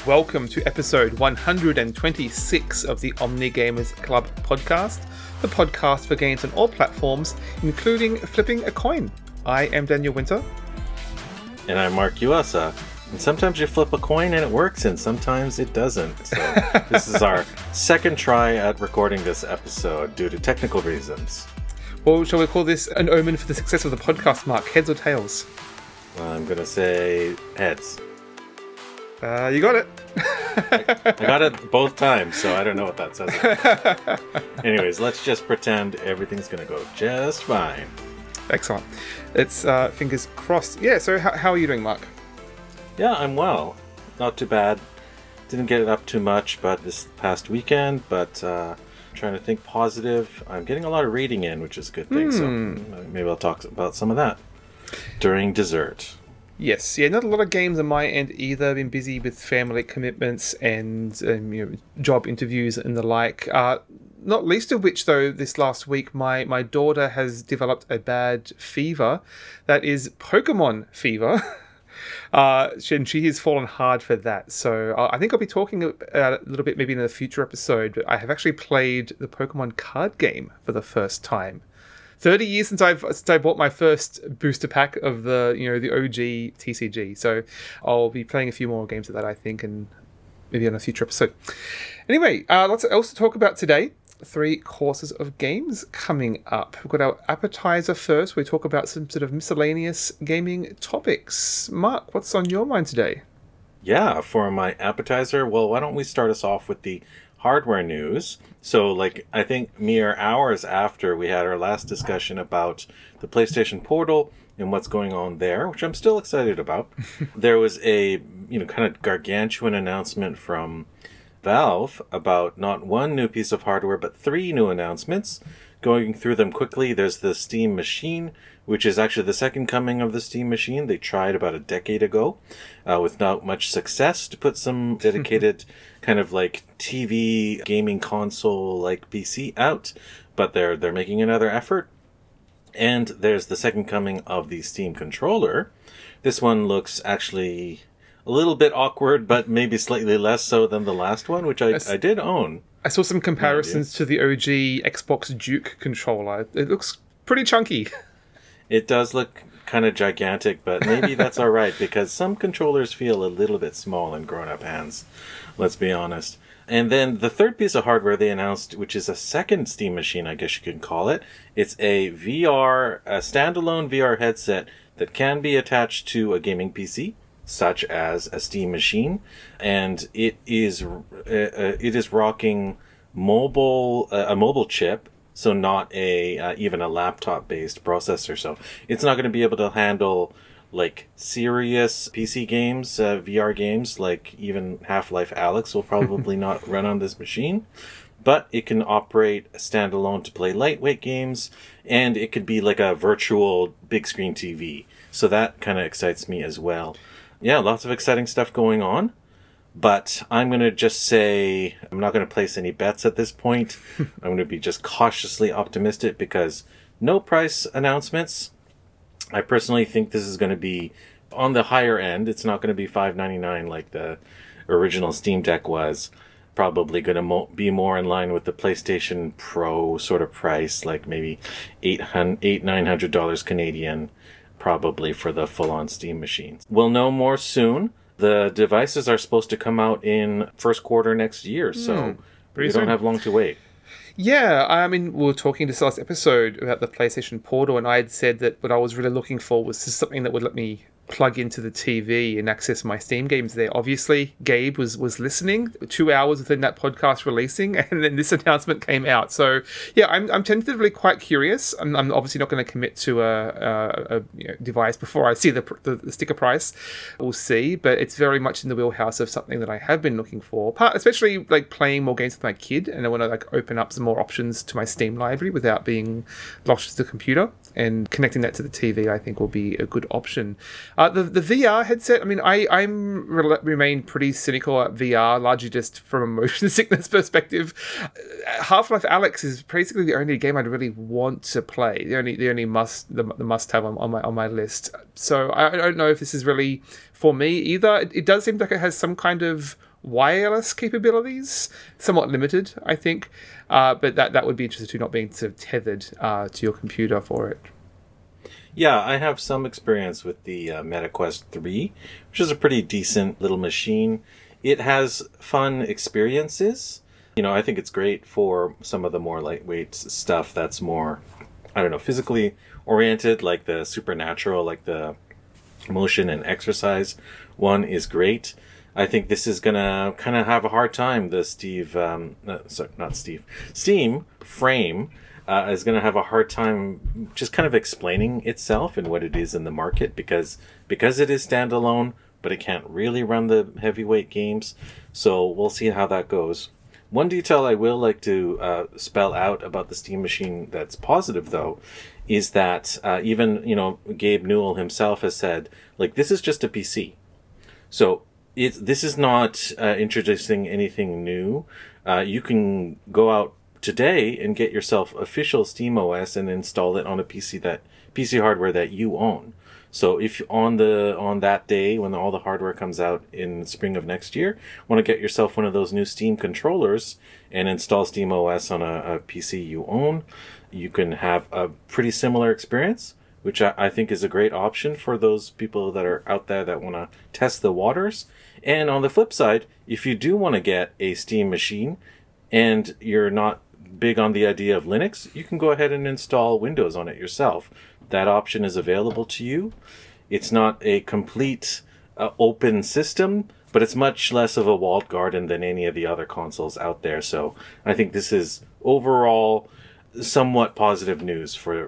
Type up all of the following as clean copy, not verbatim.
welcome to episode 126 of the Omni Gamers Club podcast, the podcast for games on all platforms, including flipping a coin. I am Daniel Winter. And I'm Mark Uasa. And sometimes you flip a coin and it works, and sometimes it doesn't. So this is our second try at recording this episode due to technical reasons. Well, shall we call this an omen for the success of the podcast, Mark? Heads or tails? I'm going to say heads. You got it. I got it both times, so I don't know what that says. Anyways, let's just pretend everything's going to go just fine. Excellent. It's fingers crossed. Yeah, so how are you doing, Mark? Yeah, I'm well. Not too bad. Didn't get it up too much but this past weekend, but trying to think positive. I'm getting a lot of reading in, which is a good thing, so maybe I'll talk about some of that during dessert. Yes, yeah, not a lot of games on my end either. Been busy with family commitments and job interviews and the like. Not least of which, though, this last week, my daughter has developed a bad fever that is Pokemon fever. And she has fallen hard for that. So I think I'll be talking a little bit maybe in a future episode, but I have actually played the Pokemon card game for the first time. 30 years since I bought my first booster pack of the OG TCG. So I'll be playing a few more games of that, I think, and maybe on a future episode. Anyway, lots else to talk about today. 3 courses of games coming up. We've got our appetizer first. We talk about some sort of miscellaneous gaming topics. Mark, what's on your mind today? Yeah, for my appetizer, well, why don't we start us off with the hardware news. So, I think mere hours after we had our last discussion about the PlayStation Portal and what's going on there, which I'm still excited about, there was a, kind of gargantuan announcement from Valve about not one new piece of hardware, but 3 new announcements. Going through them quickly, there's the Steam Machine, which is actually the second coming of the Steam Machine. They tried about a decade ago with not much success to put some dedicated kind of TV gaming console PC out, but they're making another effort. And there's the second coming of the Steam Controller. This one looks actually a little bit awkward, but maybe slightly less so than the last one, which I did own. I saw some comparisons to the OG Xbox Duke controller. It looks pretty chunky. It does look kind of gigantic, but maybe that's all right, because some controllers feel a little bit small in grown-up hands. Let's be honest. And then the third piece of hardware they announced, which is a second Steam Machine, I guess you could call it. It's a standalone VR headset that can be attached to a gaming PC, such as a Steam Machine, and it is rocking a mobile chip, so not even a laptop based processor. So it's not going to be able to handle serious PC games, VR games, even Half-Life Alyx will probably not run on this machine, but it can operate standalone to play lightweight games, and it could be like a virtual big screen TV. So that kind of excites me as well. Yeah, lots of exciting stuff going on, but I'm going to just say I'm not going to place any bets at this point. I'm going to be just cautiously optimistic because no price announcements. I personally think this is going to be on the higher end. It's not going to be $5.99 like the original Steam Deck was. Probably going to be more in line with the PlayStation Pro sort of price, like maybe $900 Canadian. Probably for the full-on Steam machines. We'll know more soon. The devices are supposed to come out in first quarter next year, so we don't have long to wait. Yeah, I mean, we were talking this last episode about the PlayStation Portal, and I had said that what I was really looking for was just something that would let me plug into the TV and access my Steam games there. Obviously, Gabe was listening 2 hours within that podcast releasing, and then this announcement came out. So, yeah, I'm tentatively quite curious. I'm obviously not going to commit to a device before I see the sticker price. We'll see, but it's very much in the wheelhouse of something that I have been looking for, especially playing more games with my kid, and I want to open up some more options to my Steam library without being locked to the computer, and connecting that to the TV I think will be a good option. The VR headset, I mean, I remain pretty cynical at VR, largely just from a motion sickness perspective. Half-Life Alyx is basically the only game I'd really want to play. The only must-have on my list. So I don't know if this is really for me either. It does seem like it has some kind of wireless capabilities, somewhat limited, I think. But that would be interesting too, not being sort of tethered to your computer for it. Yeah, I have some experience with the MetaQuest 3, which is a pretty decent little machine. It has fun experiences. I think it's great for some of the more lightweight stuff that's more, physically oriented, like the Supernatural, like the motion and exercise one is great. I think this is gonna kind of have a hard time. The Steam Frame is gonna have a hard time just kind of explaining itself and what it is in the market because it is standalone, but it can't really run the heavyweight games. So we'll see how that goes. One detail I will like to spell out about the Steam machine that's positive, though, is that even Gabe Newell himself has said, this is just a PC. So this is not introducing anything new. You can go out today and get yourself official SteamOS and install it on a PC hardware that you own. So if on that day when all the hardware comes out in the spring of next year, want to get yourself one of those new Steam controllers and install SteamOS on a PC you own, you can have a pretty similar experience, which I think is a great option for those people that are out there that want to test the waters. And on the flip side, if you do want to get a Steam machine and you're not big on the idea of Linux, you can go ahead and install Windows on it yourself. That option is available to you. It's not a complete open system, but it's much less of a walled garden than any of the other consoles out there. So I think this is overall somewhat positive news for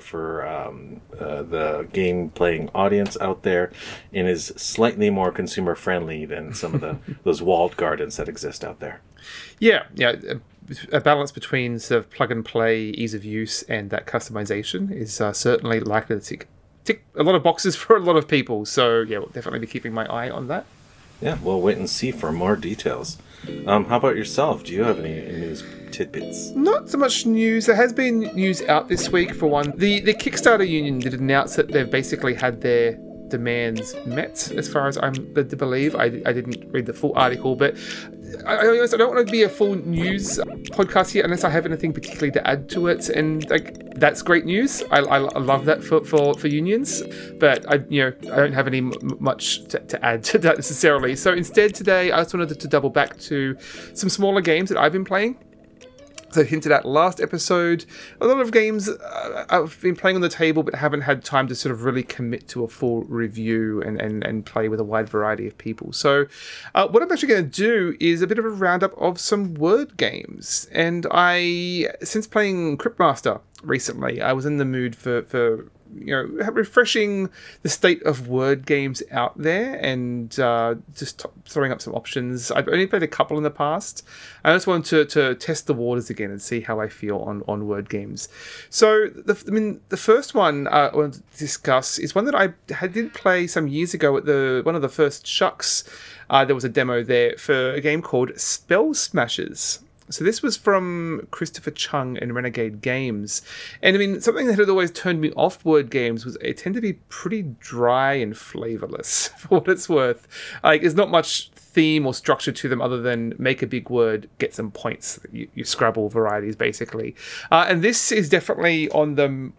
the game playing audience out there, and is slightly more consumer friendly than some of those walled gardens that exist out there. Yeah. A balance between sort of plug and play, ease of use, and that customization is certainly likely to tick a lot of boxes for a lot of people. So yeah, we'll definitely be keeping my eye on that. Yeah, we'll wait and see for more details. How about yourself? Do you have any news tidbits? Not so much news. There has been news out this week, for one. The Kickstarter union did announce that they've basically had their demands met, as far as I'm led to believe. I didn't read the full article, but I don't want to be a full news podcast here unless I have anything particularly to add to it, and that's great news. I love that for unions, but I don't have any much to add to that necessarily. So instead today I just wanted to double back to some smaller games that I've been playing. So hinted at last episode, a lot of games I've been playing on the table but haven't had time to sort of really commit to a full review and play with a wide variety of people. So what I'm actually going to do is a bit of a roundup of some word games. And since playing Cryptmaster recently, I was in the mood for refreshing the state of word games out there and just throwing up some options. I've only played a couple in the past. I just wanted to test the waters again and see how I feel on word games. So the first one I want to discuss is one that I did play some years ago at one of the first Shucks. There was a demo there for a game called Spell Smashers. So this was from Christopher Chung and Renegade Games. And something that had always turned me off word games was they tend to be pretty dry and flavorless, for what it's worth. There's not much theme or structure to them other than make a big word, get some points. You Scrabble varieties, basically. And this is definitely on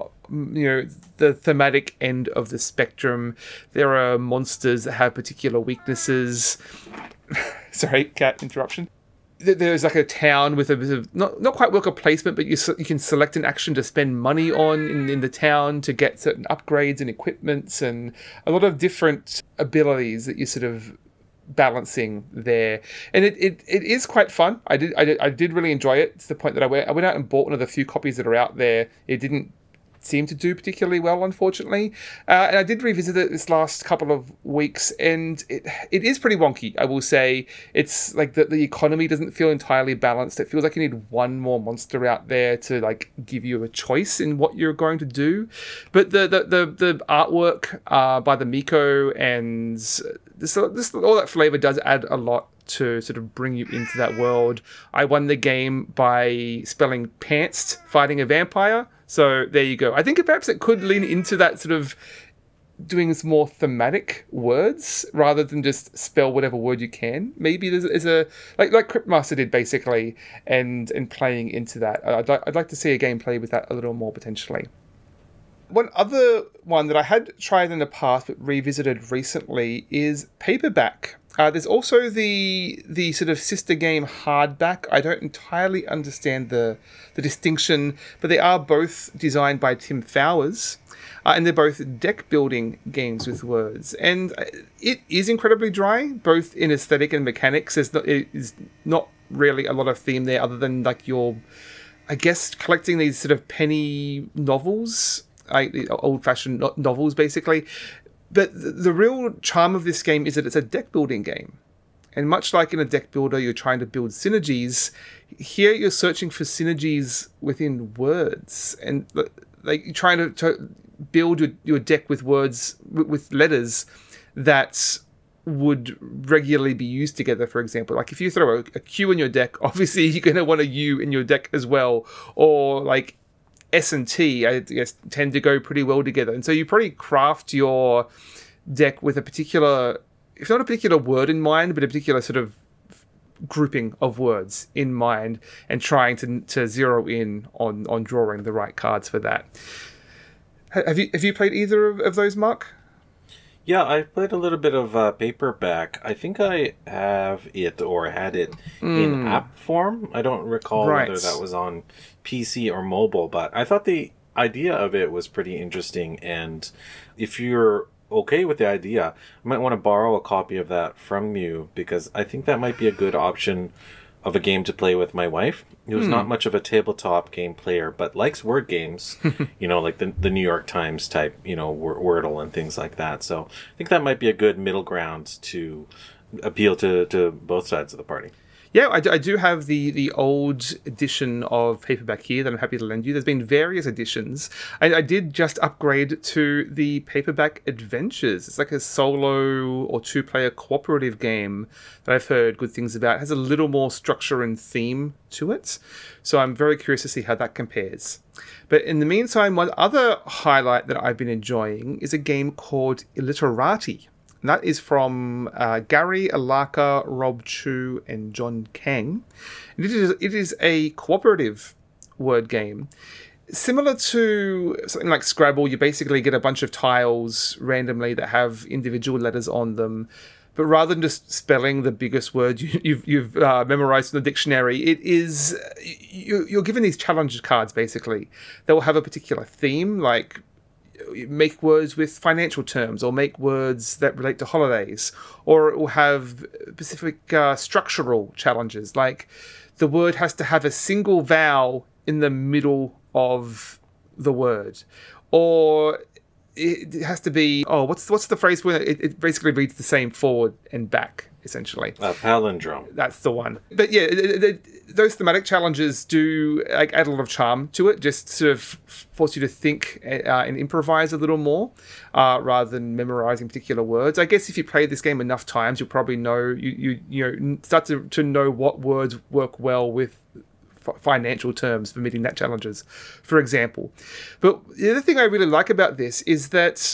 the thematic end of the spectrum. There are monsters that have particular weaknesses. Sorry, cat interruption. There's a town with a bit of not quite worker placement, but you can select an action to spend money on in the town to get certain upgrades and equipments and a lot of different abilities that you're sort of balancing there. And it is quite fun. I did really enjoy it to the point that I went out and bought one of the few copies that are out there. It didn't seem to do particularly well, unfortunately. And I did revisit it this last couple of weeks, and it is pretty wonky, I will say. It's like the economy doesn't feel entirely balanced. It feels like you need one more monster out there to give you a choice in what you're going to do. But the artwork by the Miko and this all that flavor does add a lot to sort of bring you into that world. I won the game by spelling pantsed, fighting a vampire. So there you go. I think perhaps it could lean into that sort of doing some more thematic words rather than just spell whatever word you can. Maybe there's a like Cryptmaster did basically, and playing into that. I'd like to see a game play with that a little more potentially. One other one that I had tried in the past but revisited recently is Paperback. There's also the sort of sister game Hardback. I don't entirely understand the distinction, but they are both designed by Tim Fowers, and they're both deck building games with words. And it is incredibly dry, both in aesthetic and mechanics. It is not really a lot of theme there other than like your, I guess, collecting these sort of penny novels, like old-fashioned novels basically. But the real charm of this game is that it's a deck building game. And much like in a deck builder, you're trying to build synergies. Here, you're searching for synergies within words. And like you're trying to build your deck with words, with letters that would regularly be used together, for example. Like if you throw a Q in your deck, obviously you're going to want a U in your deck as well. Or like S and T, I guess, tend to go pretty well together. And so you probably craft your deck with a particular, if not a particular word in mind, but a particular sort of grouping of words in mind, and trying to zero in on drawing the right cards for that. Have you played either of those, Mark? Yeah, I played a little bit of Paperback. I think I have it or had it in app form. I don't recall whether that was on PC or mobile, but I thought the idea of it was pretty interesting. And if you're okay with the idea, I might want to borrow a copy of that from you, because I think that might be a good option of a game to play with my wife, who's not much of a tabletop game player, but likes word games, like the New York Times type, Wordle and things like that. So I think that might be a good middle ground to appeal to both sides of the party. Yeah, I do have the old edition of Paperback here that I'm happy to lend you. There's been various editions. I did just upgrade to the Paperback Adventures. It's like a solo or two-player cooperative game that I've heard good things about. It has a little more structure and theme to it. So I'm very curious to see how that compares. But in the meantime, one other highlight that I've been enjoying is a game called Illiterati. And that is from Gary Alaka, Rob Chu, and John Kang. And it is a cooperative word game. Similar to something like Scrabble, you basically get a bunch of tiles randomly that have individual letters on them. But rather than just spelling the biggest word you've memorized in the dictionary, it is you're given these challenge cards, basically. They will have a particular theme, like make words with financial terms, or make words that relate to holidays, or it will have specific structural challenges, like the word has to have a single vowel in the middle of the word, or it has to be what's the phrase where it basically reads the same forward and back, essentially. A palindrome. That's the one. But yeah, those thematic challenges do add a lot of charm to it, just sort of force you to think and improvise a little more rather than memorizing particular words. I guess if you play this game enough times, you'll probably know you start to know what words work well with financial terms for meeting that challenges, for example. But the other thing I really like about this is that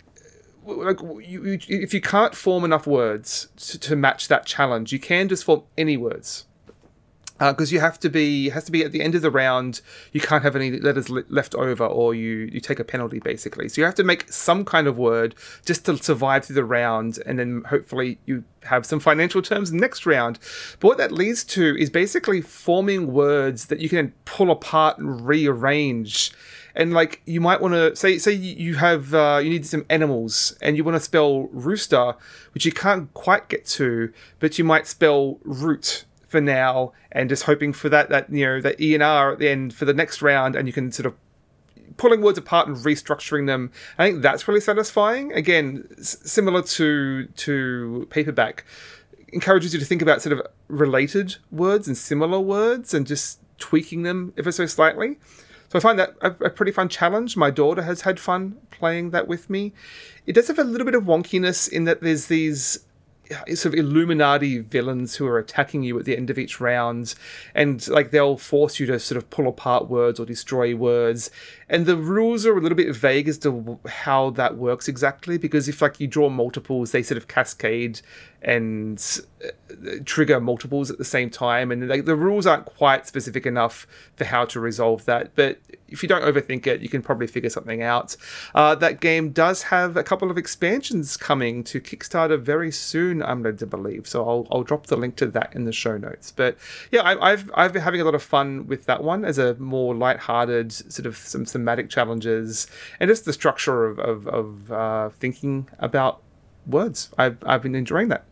if you can't form enough words to match that challenge, you can just form any words. Because it has to be at the end of the round, you can't have any letters left over, or you take a penalty, basically. So you have to make some kind of word just to survive through the round, and then hopefully you have some financial terms next round. But what that leads to is basically forming words that you can pull apart and rearrange. And like you might want to say you have you need some animals, and you want to spell rooster, which you can't quite get to, but you might spell root for now, and just hoping for that E and R at the end for the next round, and you can sort of pulling words apart and restructuring them. I think that's really satisfying. Again, similar to Paperback, encourages you to think about sort of related words and similar words and just tweaking them ever so slightly. So I find that a pretty fun challenge. My daughter has had fun playing that with me. It does have a little bit of wonkiness in that there's these sort of Illuminati villains who are attacking you at the end of each round, and like they'll force you to sort of pull apart words or destroy words. And the rules are a little bit vague as to how that works exactly, because if like you draw multiples, they sort of cascade and trigger multiples at the same time, and like the rules aren't quite specific enough for how to resolve that. But if you don't overthink it, you can probably figure something out. That game does have a couple of expansions coming to Kickstarter very soon, I'm led to believe. So I'll drop the link to that in the show notes. But yeah, I've been having a lot of fun with that one as a more lighthearted sort of some thematic challenges and just the structure of thinking about words. I've been enjoying that.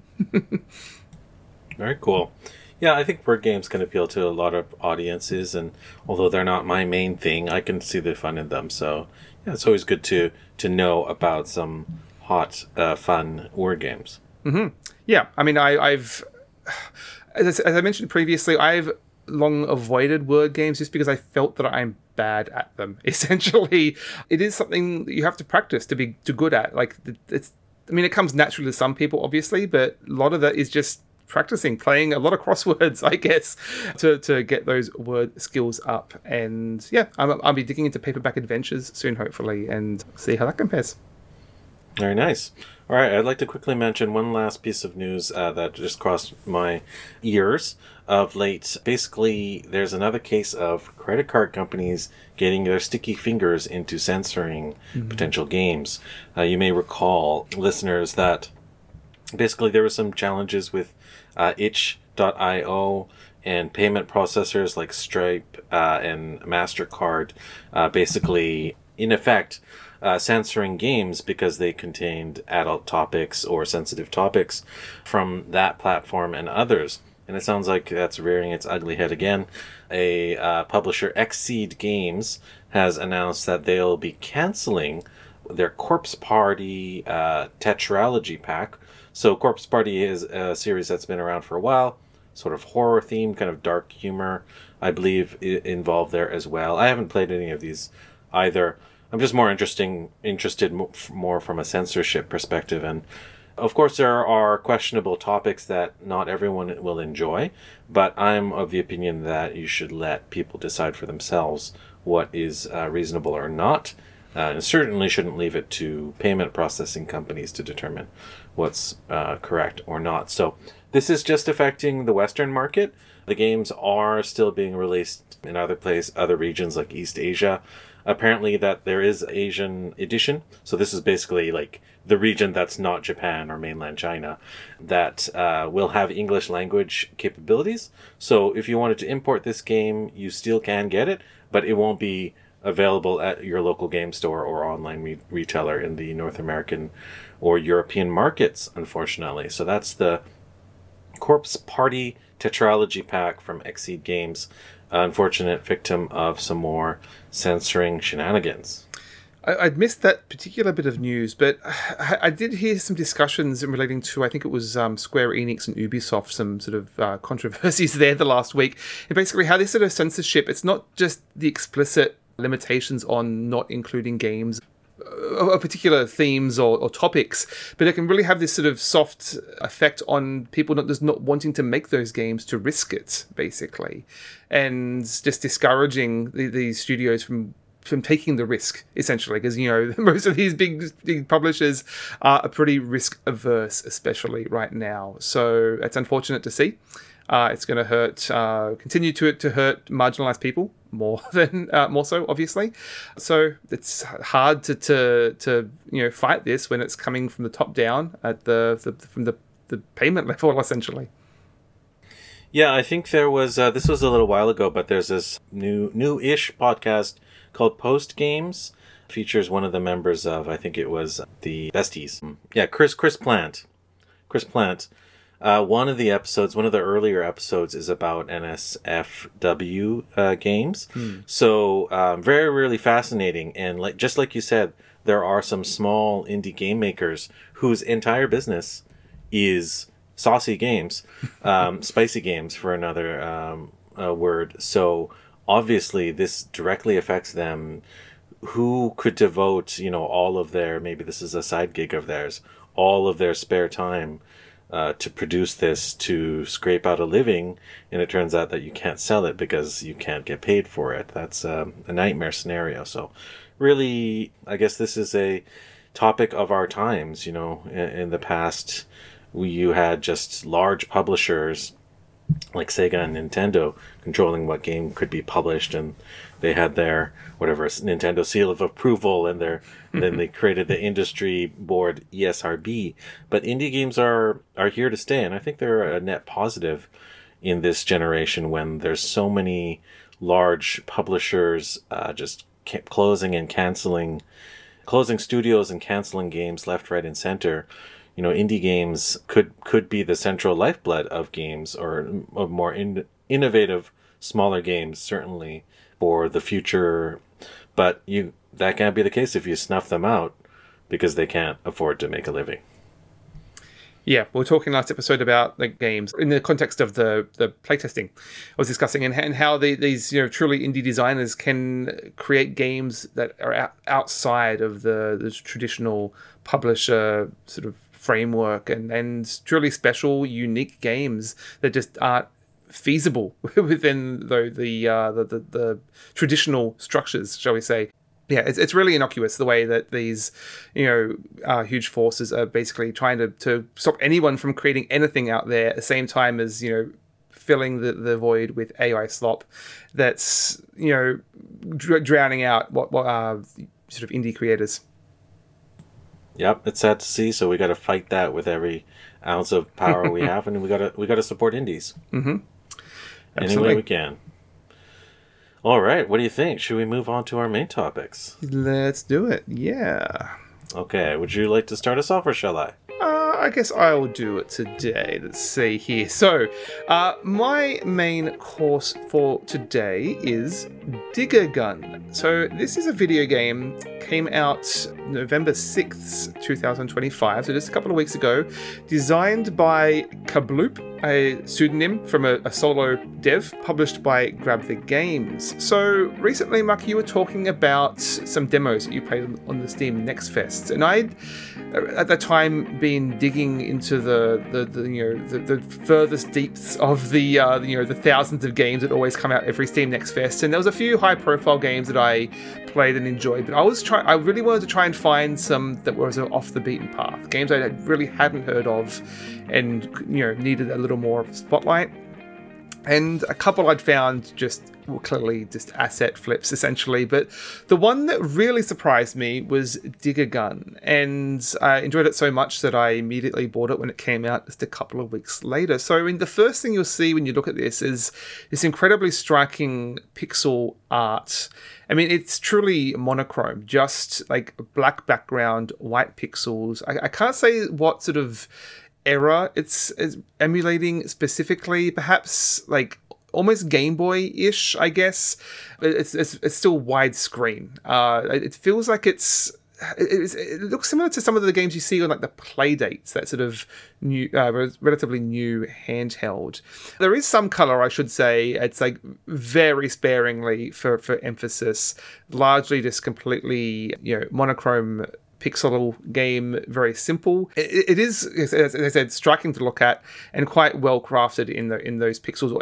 Very cool. Yeah, I think board games can appeal to a lot of audiences, and although they're not my main thing, I can see the fun in them. So yeah, it's always good to know about some hot, fun word games. Mm-hmm. Yeah, I mean, I've as I mentioned previously, I've long avoided word games just because I felt that I'm bad at them. Essentially, it is something that you have to practice to be too good at. Like it comes naturally to some people, obviously, but a lot of that is just practicing, playing a lot of crosswords, I guess, to get those word skills up. And yeah, I'll be digging into Paperback Adventures soon, hopefully, and see how that compares. Very nice. All right, I'd like to quickly mention one last piece of news that just crossed my ears of late. Basically, there's another case of credit card companies getting their sticky fingers into censoring potential games. You may recall, listeners, that basically there were some challenges with itch.io and payment processors like Stripe and MasterCard, basically, in effect, censoring games because they contained adult topics or sensitive topics from that platform and others. And it sounds like that's rearing its ugly head again. A publisher, Xseed Games, has announced that they'll be canceling their Corpse Party Tetralogy pack. So Corpse Party is a series that's been around for a while, sort of horror themed, kind of dark humor, I believe, involved there as well. I haven't played any of these either. I'm just more interested more from a censorship perspective. And of course, there are questionable topics that not everyone will enjoy, but I'm of the opinion that you should let people decide for themselves what is reasonable or not. And certainly shouldn't leave it to payment processing companies to determine what's correct or not. So this is just affecting the Western market. The games are still being released in other regions like East Asia. Apparently that there is Asian edition. So this is basically like the region that's not Japan or mainland China that will have English language capabilities. So if you wanted to import this game, you still can get it, but it won't be available at your local game store or online retailer in the North American or European markets, unfortunately. So that's the Corpse Party Tetralogy pack from Xseed Games. Unfortunate victim of some more censoring shenanigans. I'd missed that particular bit of news, but I did hear some discussions relating to, I think it was Square Enix and Ubisoft, some sort of controversies there the last week. And basically how this sort of censorship, it's not just the explicit limitations on not including games of particular themes or topics, but it can really have this sort of soft effect on people not wanting to make those games to risk it, basically, and just discouraging these studios from taking the risk, essentially, because, you know, most of these big publishers are pretty risk averse, especially right now. So it's unfortunate to see. It's going to hurt, continue to hurt marginalized people more so, obviously. So it's hard to fight this when it's coming from the top down at from the payment level, essentially. Yeah, I think there was this was a little while ago, but there's this new-ish podcast called Post Games. Features one of the members of, I think it was the Besties. Yeah, Chris Plant. One of the earlier episodes is about NSFW games. So very, really fascinating. And just like you said, there are some small indie game makers whose entire business is saucy games, spicy games for another word. So obviously this directly affects them. Who could devote, all of their, maybe this is a side gig of theirs, all of their spare time to produce this to scrape out a living, and it turns out that you can't sell it because you can't get paid for it. That's a nightmare scenario. So really, I guess this is a topic of our times. In the past, you had just large publishers like Sega and Nintendo controlling what game could be published, and they had their whatever Nintendo seal of approval, and then they created the industry board ESRB. But indie games are here to stay, and I think they're a net positive in this generation when there's so many large publishers just closing and canceling, closing studios and canceling games left, right, and center. Indie games could be the central lifeblood of games, or of more innovative, smaller games, certainly for the future. But that can't be the case if you snuff them out because they can't afford to make a living. Yeah, we were talking last episode about the games in the context of the playtesting I was discussing, and how these truly indie designers can create games that are outside of the traditional publisher sort of framework, and truly special, unique games that just aren't feasible within the traditional structures, shall we say. Yeah, it's really innocuous the way that these, huge forces are basically trying to stop anyone from creating anything out there at the same time as, filling the void with AI slop that's, drowning out what sort of indie creators. Yep, it's sad to see. So we got to fight that with every ounce of power we have, and we got to support indies. Mm-hmm. Any way we can. All right, what do you think? Should we move on to our main topics? Let's do it. Yeah. Okay, would you like to start us off, or shall I? I guess I will do it today. Let's see here. So, my main course for today is Digger Gun. So, this is a video game, came out November 6th, 2025, so just a couple of weeks ago, designed by Kabloop, a pseudonym from a solo dev, published by Grab the Games. So, recently, Mark, you were talking about some demos that you played on the Steam Next Fest, and I'd, at the time, been digging into the furthest deeps of the thousands of games that always come out every Steam Next Fest, and there was a few high profile games that I played and enjoyed, but I really wanted to try and find some that were off the beaten path, games I really hadn't heard of and needed a little more spotlight. And a couple I'd found were clearly just asset flips, essentially. But the one that really surprised me was Digger Gun. And I enjoyed it so much that I immediately bought it when it came out just a couple of weeks later. So the first thing you'll see when you look at this is this incredibly striking pixel art. I mean, it's truly monochrome, just like black background, white pixels. I can't say what sort of era it's emulating specifically, perhaps like almost Game Boy-ish, I guess. It's still widescreen. It feels like it looks similar to some of the games you see on like the Playdates, that sort of new, relatively new handheld. There is some color, I should say. It's like very sparingly for emphasis, largely just completely monochrome pixel game, very simple. It is, as I said, striking to look at and quite well crafted in those pixels.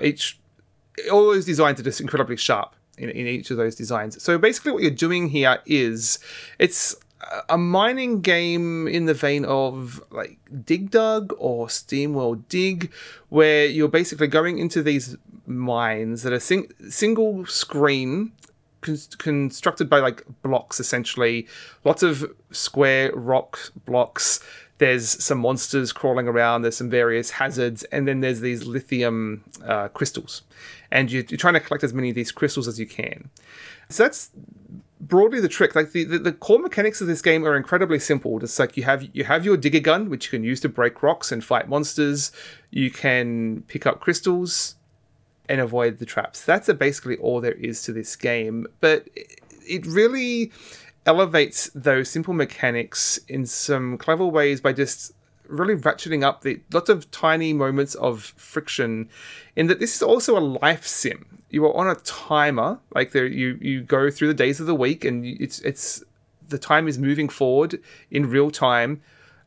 All those designs are just incredibly sharp in each of those designs. So basically what you're doing here is it's a mining game in the vein of like Dig Dug or SteamWorld Dig, where you're basically going into these mines that are single screen, constructed by like blocks, essentially. Lots of square rock blocks. There's some monsters crawling around. There's some various hazards. And then there's these lithium crystals. And you're trying to collect as many of these crystals as you can. So that's broadly the trick. Like the core mechanics of this game are incredibly simple. Just like you have your digger gun, which you can use to break rocks and fight monsters. You can pick up crystals and avoid the traps. That's basically all there is to this game. But it really elevates those simple mechanics in some clever ways by just really ratcheting up lots of tiny moments of friction, in that this is also a life sim. You are on a timer, like you go through the days of the week, and it's the time is moving forward in real time.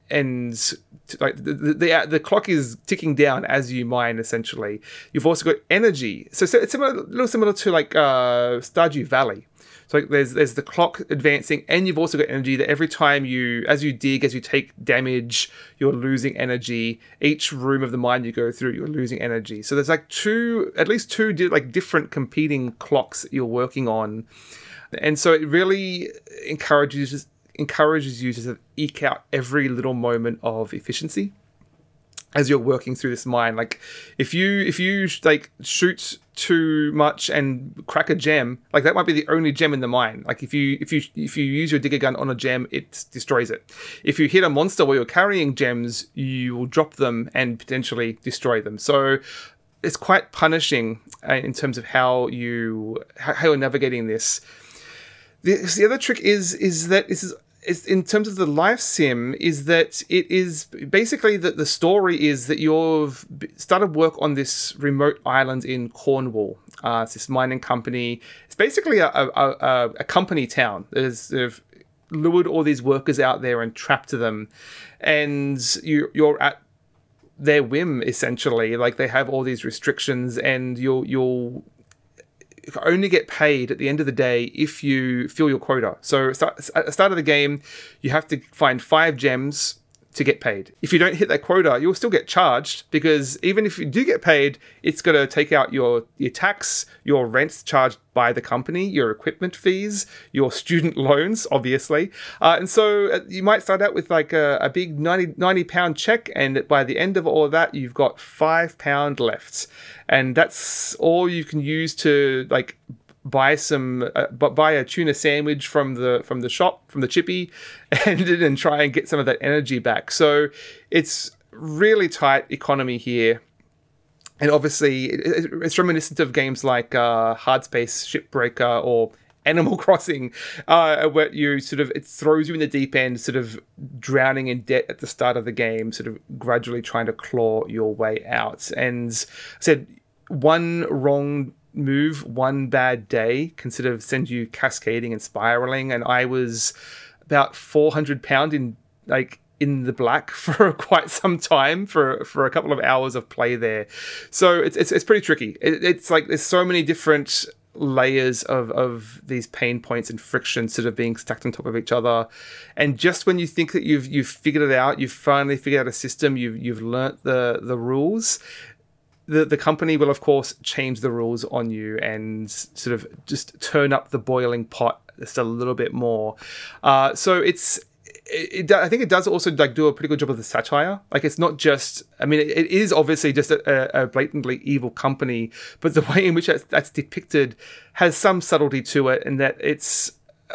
like the clock is ticking down as you mine. Essentially, you've also got energy. So it's a little similar to like Stardew Valley. So there's the clock advancing, and you've also got energy that every time as you dig, as you take damage, you're losing energy. Each room of the mine you go through, you're losing energy. So there's like at least two like different competing clocks that you're working on, and so it really encourages you to sort of eke out every little moment of efficiency as you're working through this mine. Like if you like shoot too much and crack a gem, like that might be the only gem in the mine. Like if you use your digger gun on a gem, it destroys it. If you hit a monster while you're carrying gems, you will drop them and potentially destroy them. So it's quite punishing in terms of how you're navigating this. The other trick is that this is in terms of the life sim, is that it is basically that the story is that you've started work on this remote island in Cornwall. It's this mining company. It's basically a company town. They've lured all these workers out there and trapped them, and you're at their whim essentially. Like they have all these restrictions, and you'll only get paid at the end of the day if you fill your quota. So at the start of the game, you have to find 5 gems to get paid. If you don't hit that quota, you'll still get charged, because even if you do get paid, it's going to take out your tax, your rents charged by the company, your equipment fees, your student loans, obviously. And so you might start out with like a big 90 pound check, and by the end of all of that, you've got £5 left. And that's all you can use to like buy a tuna sandwich from the shop, from the chippy, and try and get some of that energy back. So it's really tight economy here. And obviously it's reminiscent of games like Hardspace, Shipbreaker, or Animal Crossing, where it throws you in the deep end, sort of drowning in debt at the start of the game, sort of gradually trying to claw your way out. And I said, one wrong move, one bad day can sort of send you cascading and spiraling. And I was about £400 in the black for quite some time for a couple of hours of play there. So it's pretty tricky. It's like there's so many different layers of these pain points and friction sort of being stacked on top of each other. And just when you think that you've figured it out, you've finally figured out a system, you've learnt the rules, the company will, of course, change the rules on you and sort of just turn up the boiling pot just a little bit more. So I think it does also like do a pretty good job of the satire. Like it's not just, I mean, it is obviously just a blatantly evil company, but the way in which that's depicted has some subtlety to it, and that it's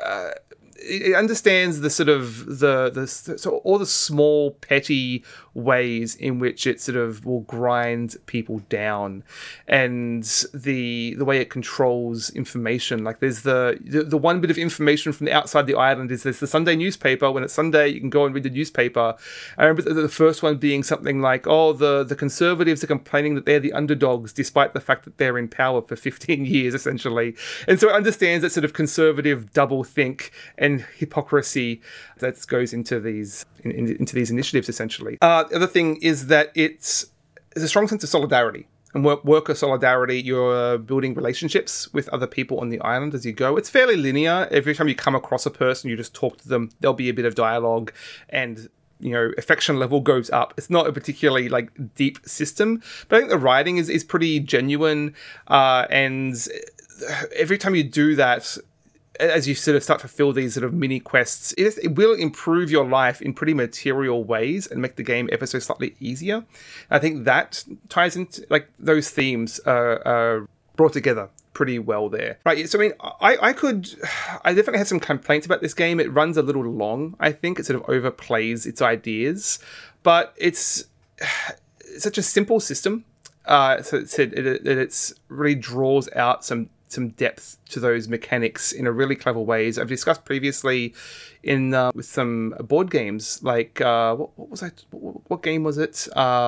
it understands the sort of so all the small petty ways in which it sort of will grind people down, and the way it controls information. Like there's the one bit of information from the outside the island is there's the Sunday newspaper. When it's Sunday, you can go and read the newspaper. I remember the first one being something like, oh, the Conservatives are complaining that they're the underdogs despite the fact that they're in power for 15 years essentially. And so it understands that sort of conservative double think and hypocrisy that goes into these initiatives essentially. The other thing is that there's a strong sense of solidarity and worker solidarity. You're building relationships with other people on the island as you go. It's fairly linear. Every time you come across a person, you just talk to them. There'll be a bit of dialogue, and affection level goes up. It's not a particularly like deep system, but I think the writing is pretty genuine. And every time you do that, as you sort of start to fill these sort of mini quests, it will improve your life in pretty material ways and make the game ever so slightly easier. I think that ties into like those themes are brought together pretty well there. Right, so I mean, I definitely had some complaints about this game. It runs a little long, I think. It sort of overplays its ideas, but it's such a simple system. So it really draws out some depth to those mechanics in a really clever ways. I've discussed previously in with some board games like what game was it?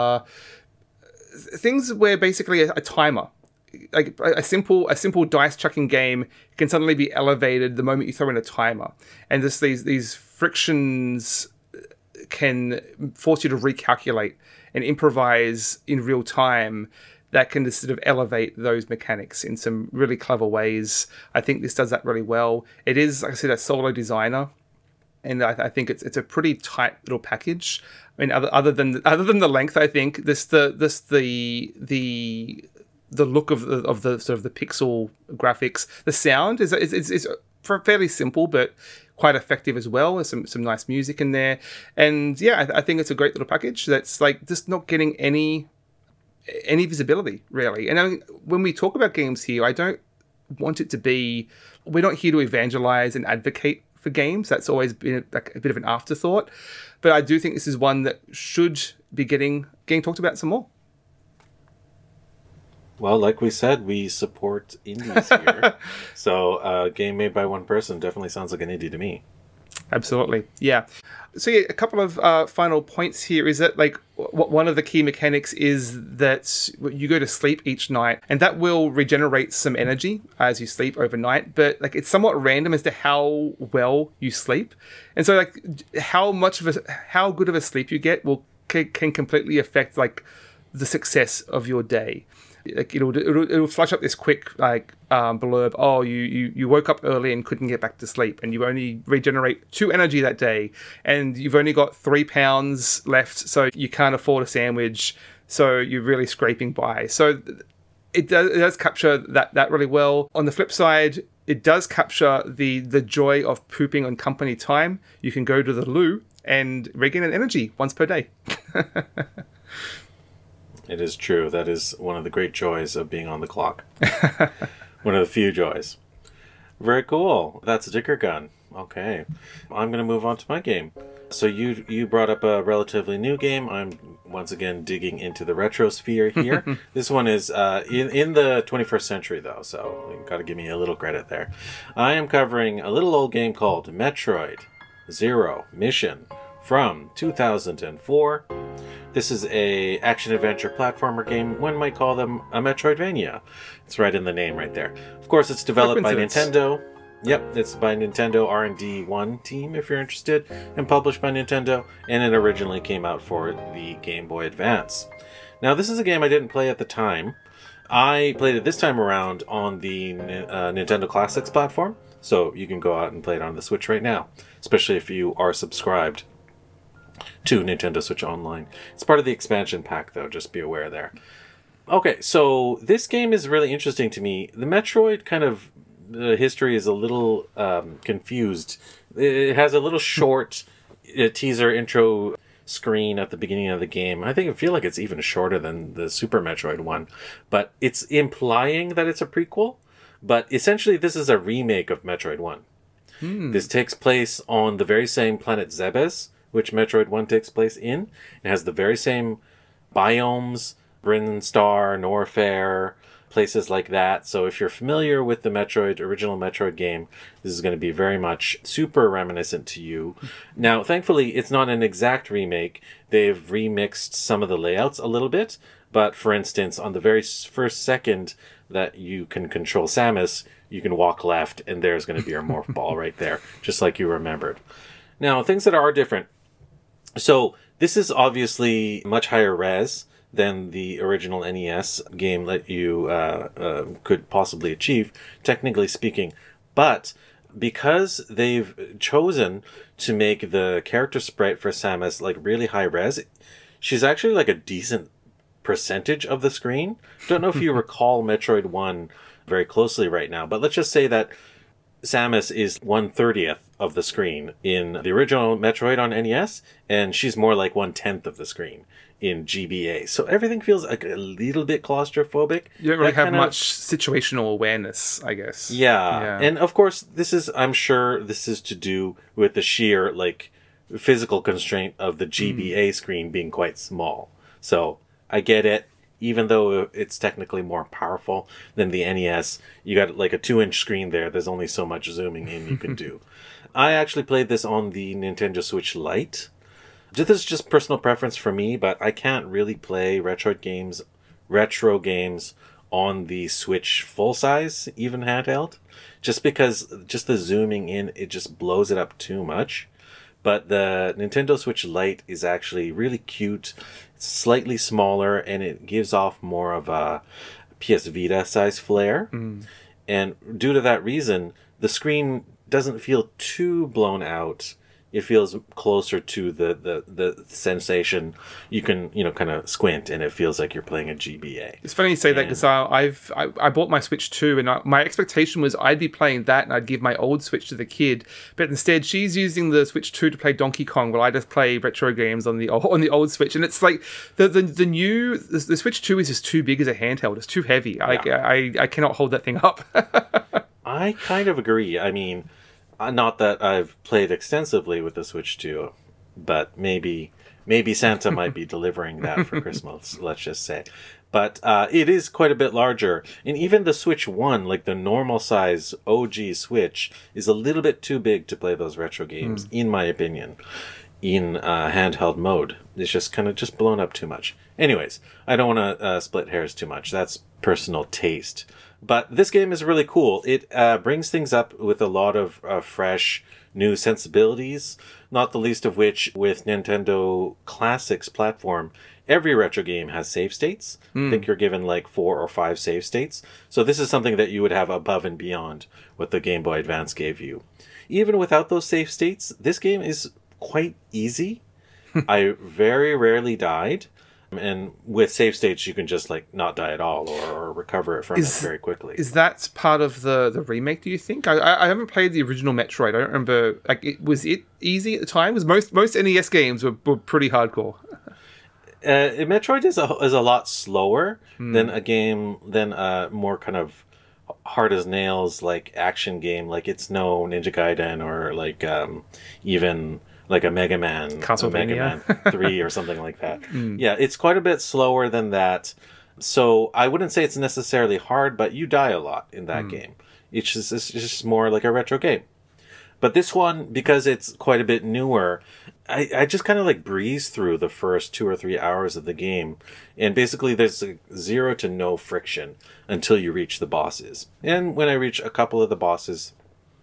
Things where basically a timer, like a simple dice chucking game, can suddenly be elevated the moment you throw in a timer, and just these frictions can force you to recalculate and improvise in real time, that can just sort of elevate those mechanics in some really clever ways. I think this does that really well. It is, like I said, a solo designer, and I think it's a pretty tight little package. I mean, other than the length, I think the look of the sort of the pixel graphics, the sound is fairly simple but quite effective as well. There's some nice music in there, and yeah, I think it's a great little package that's like just not getting any visibility really. And I mean, when we talk about games here, I don't want it to be. We're not here to evangelize and advocate for games. That's always been like a bit of an afterthought. But I do think this is one that should be getting talked about some more. Well, like we said, we support indies here. So a game made by one person definitely sounds like an indie to me. Absolutely. Yeah. So yeah, a couple of final points here is that like one of the key mechanics is that you go to sleep each night, and that will regenerate some energy as you sleep overnight, but like it's somewhat random as to how well you sleep. And so like how good of a sleep you get can completely affect like the success of your day. Like it'll flash up this quick like blurb. Oh, you woke up early and couldn't get back to sleep, and you only regenerate 2 energy that day, and you've only got 3 pounds left, so you can't afford a sandwich, so you're really scraping by. So it does capture that really well. On the flip side, it does capture the joy of pooping on company time. You can go to the loo and regain an energy once per day. It is true. That is one of the great joys of being on the clock. One of the few joys. Very cool. That's a Dicker Gun. Okay. I'm going to move on to my game. So you brought up a relatively new game. I'm once again digging into the retro sphere here. This one is in the 21st century, though, so you got to give me a little credit there. I am covering a little old game called Metroid Zero Mission from 2004. This is a action-adventure platformer game. One might call them a Metroidvania. It's right in the name right there. Of course, it's developed by Nintendo. Yep, it's by Nintendo R&D 1 team, if you're interested, and published by Nintendo, and it originally came out for the Game Boy Advance. Now, this is a game I didn't play at the time. I played it this time around on the Nintendo Classics platform, so you can go out and play it on the Switch right now, especially if you are subscribed to Nintendo Switch Online. It's part of the expansion pack, though, just be aware there. Okay, so this game is really interesting to me. The Metroid kind of history is a little confused. It has a little short teaser intro screen at the beginning of the game. I feel like it's even shorter than the Super Metroid one, but it's implying that it's a prequel. But essentially, this is a remake of Metroid 1. This takes place on the very same planet Zebes, which Metroid 1 takes place in. It has the very same biomes, Brinstar, Norfair, places like that. So if you're familiar with the original Metroid game, this is going to be very much super reminiscent to you. Now, thankfully, it's not an exact remake. They've remixed some of the layouts a little bit. But for instance, on the very first second that you can control Samus, you can walk left, and there's going to be your morph ball right there, just like you remembered. Now, things that are different. So this is obviously much higher res than the original NES game that you could possibly achieve, technically speaking. But because they've chosen to make the character sprite for Samus like really high res, she's actually like a decent percentage of the screen. Don't know if you recall Metroid 1 very closely right now, but let's just say that Samus is 1/30th of the screen in the original Metroid on NES, and she's more like 1/10th of the screen in GBA. So everything feels like a little bit claustrophobic. You don't really have much situational awareness, I guess. Yeah. And of course, I'm sure this is to do with the sheer like physical constraint of the GBA screen being quite small. So I get it. Even though it's technically more powerful than the NES, you got like a 2-inch screen there. There's only so much zooming in you can do. I actually played this on the Nintendo Switch Lite. This is just personal preference for me, but I can't really play retro games on the Switch full size, even handheld, just because just the zooming in, it just blows it up too much. but the Nintendo Switch Lite is actually really cute. It's slightly smaller, and it gives off more of a PS Vita size flair. And due to that reason, the screen doesn't feel too blown out. It feels closer to the sensation. You can, kind of squint, and it feels like you're playing a GBA. It's funny you say that, because I bought my Switch 2, and my expectation was I'd be playing that, and I'd give my old Switch to the kid. But instead, she's using the Switch 2 to play Donkey Kong, while I just play retro games on the old Switch. And it's like the Switch 2 is just too big as a handheld. It's too heavy. Yeah. I cannot hold that thing up. I kind of agree. I mean, not that I've played extensively with the Switch 2, but maybe Santa might be delivering that for Christmas, let's just say. But it is quite a bit larger. And even the Switch 1, like the normal size OG Switch, is a little bit too big to play those retro games, in my opinion, in handheld mode. It's just kind of just blown up too much. Anyways, I don't want to split hairs too much. That's personal taste. But this game is really cool. It brings things up with a lot of fresh, new sensibilities, not the least of which with Nintendo Classics platform, every retro game has save states. I think you're given like 4 or 5 save states. So this is something that you would have above and beyond what the Game Boy Advance gave you. Even without those save states, this game is quite easy. I very rarely died. And with save states, you can just like not die at all or recover it from it very quickly. Is that part of the remake, do you think? I haven't played the original Metroid. I don't remember. Like, was it easy at the time? Because most NES games were pretty hardcore. Metroid is a lot slower than a more kind of hard as nails like action game. Like, it's no Ninja Gaiden or like even like a Mega Man, Castlevania, Mega Man 3 or something like that. Yeah, it's quite a bit slower than that. So I wouldn't say it's necessarily hard, but you die a lot in that game. It's just more like a retro game. But this one, because it's quite a bit newer, I just kind of like breeze through the first 2 or 3 hours of the game. And basically there's like 0 to no friction until you reach the bosses. And when I reach a couple of the bosses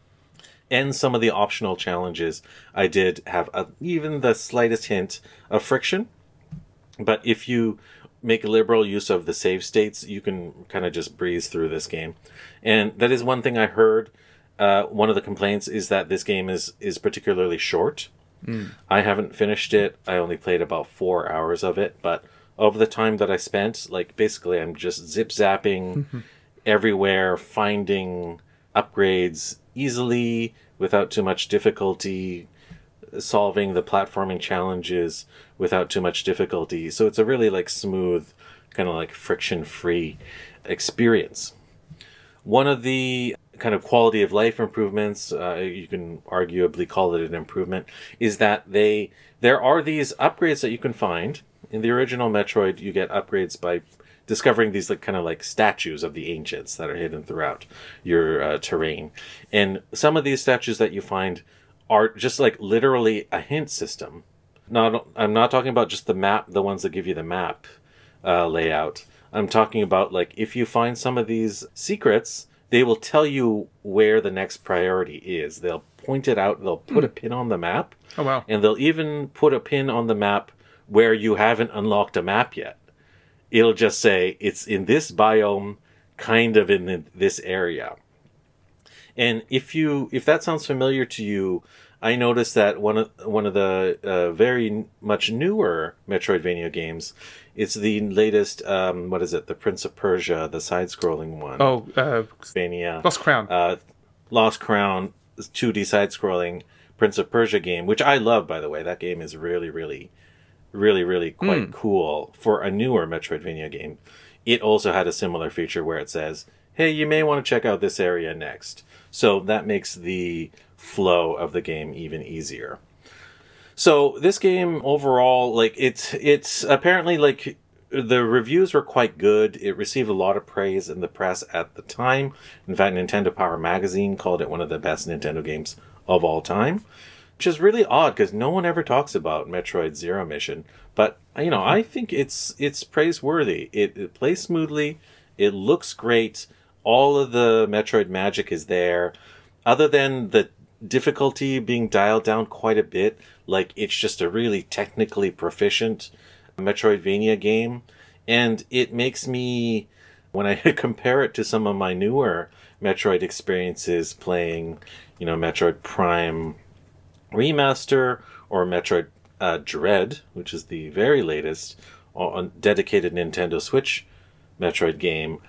and some of the optional challenges, I did have even the slightest hint of friction. But if you make liberal use of the save states, you can kind of just breeze through this game. And that is one thing I heard. One of the complaints is that this game is particularly short. I haven't finished it. I only played about 4 hours of it. But over the time that I spent, like basically I'm just zip-zapping everywhere, finding upgrades easily without too much difficulty, solving the platforming challenges without too much difficulty. So it's a really like smooth, kind of like friction-free experience. One of the kind of quality of life improvements, you can arguably call it an improvement, is that there are these upgrades that you can find. In the original Metroid, you get upgrades by discovering these like kind of like statues of the ancients that are hidden throughout your terrain. And some of these statues that you find are just like literally a hint system. I'm not talking about just the map, the ones that give you the map layout. I'm talking about like if you find some of these secrets, they will tell you where the next priority is. They'll point it out. They'll put a pin on the map. Oh, wow. And they'll even put a pin on the map where you haven't unlocked a map yet. It'll just say it's in this biome, kind of in this area. And if that sounds familiar to you, I noticed that one of the very much newer Metroidvania games, it's the latest, the Prince of Persia, the side-scrolling one. Lost Crown. Lost Crown, 2D side-scrolling Prince of Persia game, which I love, by the way. That game is really, really, really, really quite cool for a newer Metroidvania game. It also had a similar feature where it says, hey, you may want to check out this area next. So that makes the flow of the game even easier. So this game overall, like it's apparently like the reviews were quite good. It received a lot of praise in the press at the time. In fact, Nintendo Power Magazine called it one of the best Nintendo games of all time, which is really odd because no one ever talks about Metroid Zero Mission. But I think it's praiseworthy. It plays smoothly. It looks great. All of the Metroid magic is there. Other than the difficulty being dialed down quite a bit. Like, it's just a really technically proficient Metroidvania game. And it makes me, when I compare it to some of my newer Metroid experiences playing, Metroid Prime Remaster or Metroid Dread, which is the very latest on dedicated Nintendo Switch Metroid game,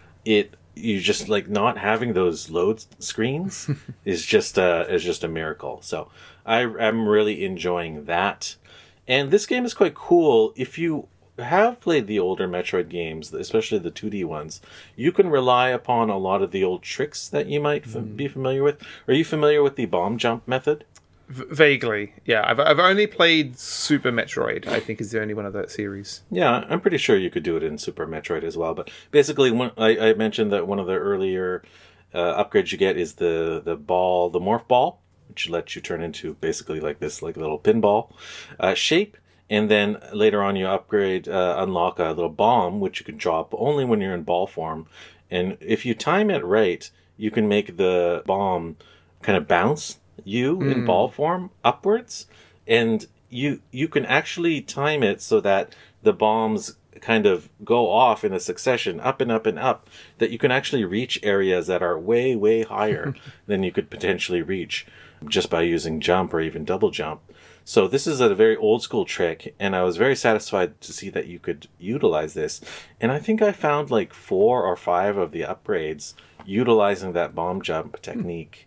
you just like not having those load screens is just a miracle. So I'm really enjoying that. And this game is quite cool. If you have played the older Metroid games, especially the 2D ones, you can rely upon a lot of the old tricks that you might be familiar with. Are you familiar with the bomb jump method? Vaguely, yeah. I've only played Super Metroid, I think is the only one of that series. Yeah, I'm pretty sure you could do it in Super Metroid as well. But basically, I mentioned that one of the earlier upgrades you get is the morph ball, which lets you turn into basically like this like little pinball shape. And then later on you unlock a little bomb, which you can drop only when you're in ball form. And if you time it right, you can make the bomb kind of bounce in ball form upwards. And you can actually time it so that the bombs kind of go off in a succession, up and up and up, that you can actually reach areas that are way, way higher than you could potentially reach just by using jump or even double jump. So this is a very old school trick, and I was very satisfied to see that you could utilize this. And I think I found like 4 or 5 of the upgrades utilizing that bomb jump technique.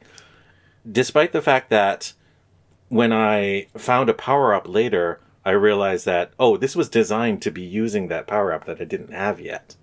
Despite the fact that when I found a power-up later, I realized that, this was designed to be using that power-up that I didn't have yet.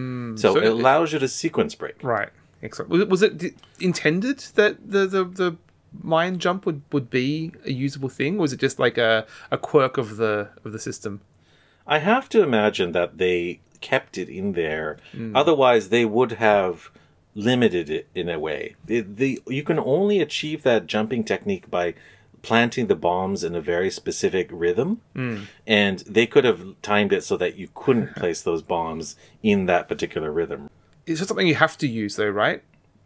So it allows you to sequence break. Right. Excellent. Was it intended that the mind jump would be a usable thing, or was it just like a quirk of the system? I have to imagine that they kept it in there. Otherwise, they would have limited it in a way. You can only achieve that jumping technique by planting the bombs in a very specific rhythm, and they could have timed it so that you couldn't place those bombs in that particular rhythm. It's just something you have to use, though, right?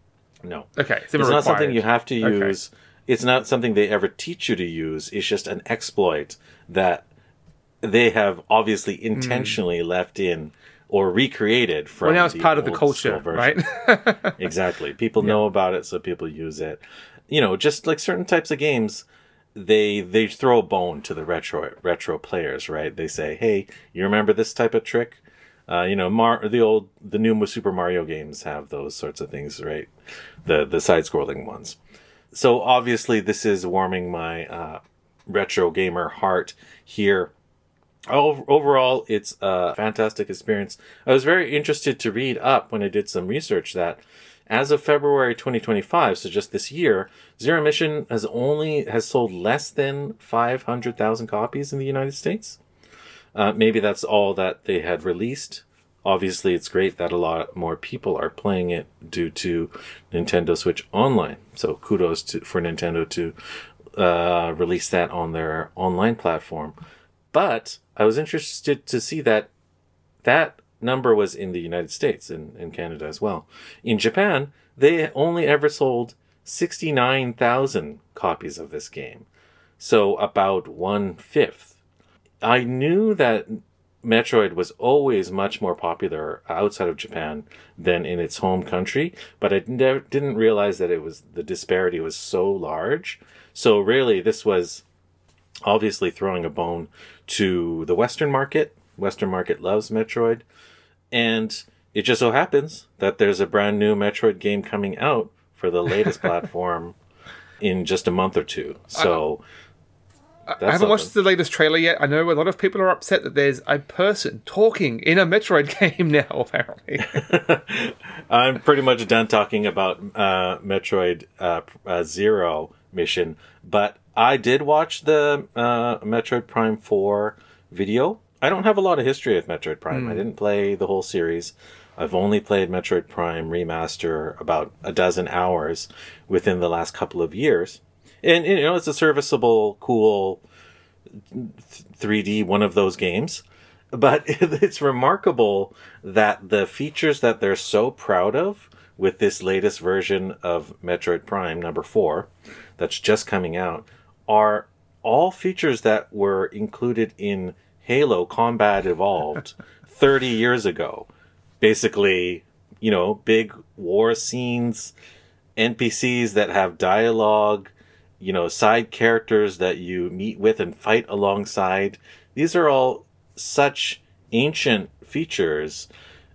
No. Okay. It's not something you have to use. Okay. It's not something they ever teach you to use. It's just an exploit that they have obviously intentionally left in or recreated from. Well, now it's part of the culture, right? Exactly. People know about it, so people use it. Just like certain types of games, they throw a bone to the retro players, right? They say, "Hey, you remember this type of trick?" The new Super Mario games have those sorts of things, right? The side-scrolling ones. So obviously, this is warming my retro gamer heart here. Overall, it's a fantastic experience. I was very interested to read up when I did some research that as of February 2025, so just this year, Zero Mission has sold less than 500,000 copies in the United States. Maybe that's all that they had released. Obviously, it's great that a lot more people are playing it due to Nintendo Switch Online. So kudos for Nintendo to release that on their online platform. But I was interested to see that number was in the United States and Canada as well. In Japan, they only ever sold 69,000 copies of this game. So about 1/5. I knew that Metroid was always much more popular outside of Japan than in its home country, but I didn't realize that the disparity was so large. So really, this was obviously throwing a bone to the Western market. Western market loves Metroid, and it just so happens that there's a brand new Metroid game coming out for the latest platform in just a month or two. So I haven't watched the latest trailer yet. I know a lot of people are upset that there's a person talking in a Metroid game now, apparently. I'm pretty much done talking about Metroid Zero Mission, but I did watch the Metroid Prime 4 video. I don't have a lot of history with Metroid Prime. I didn't play the whole series. I've only played Metroid Prime Remaster about a dozen hours within the last couple of years. And, it's a serviceable, cool 3D one of those games. But it's remarkable that the features that they're so proud of with this latest version of Metroid Prime number 4 that's just coming out are all features that were included in Halo Combat Evolved 30 years ago. Basically, big war scenes, NPCs that have dialogue, side characters that you meet with and fight alongside. These are all such ancient features.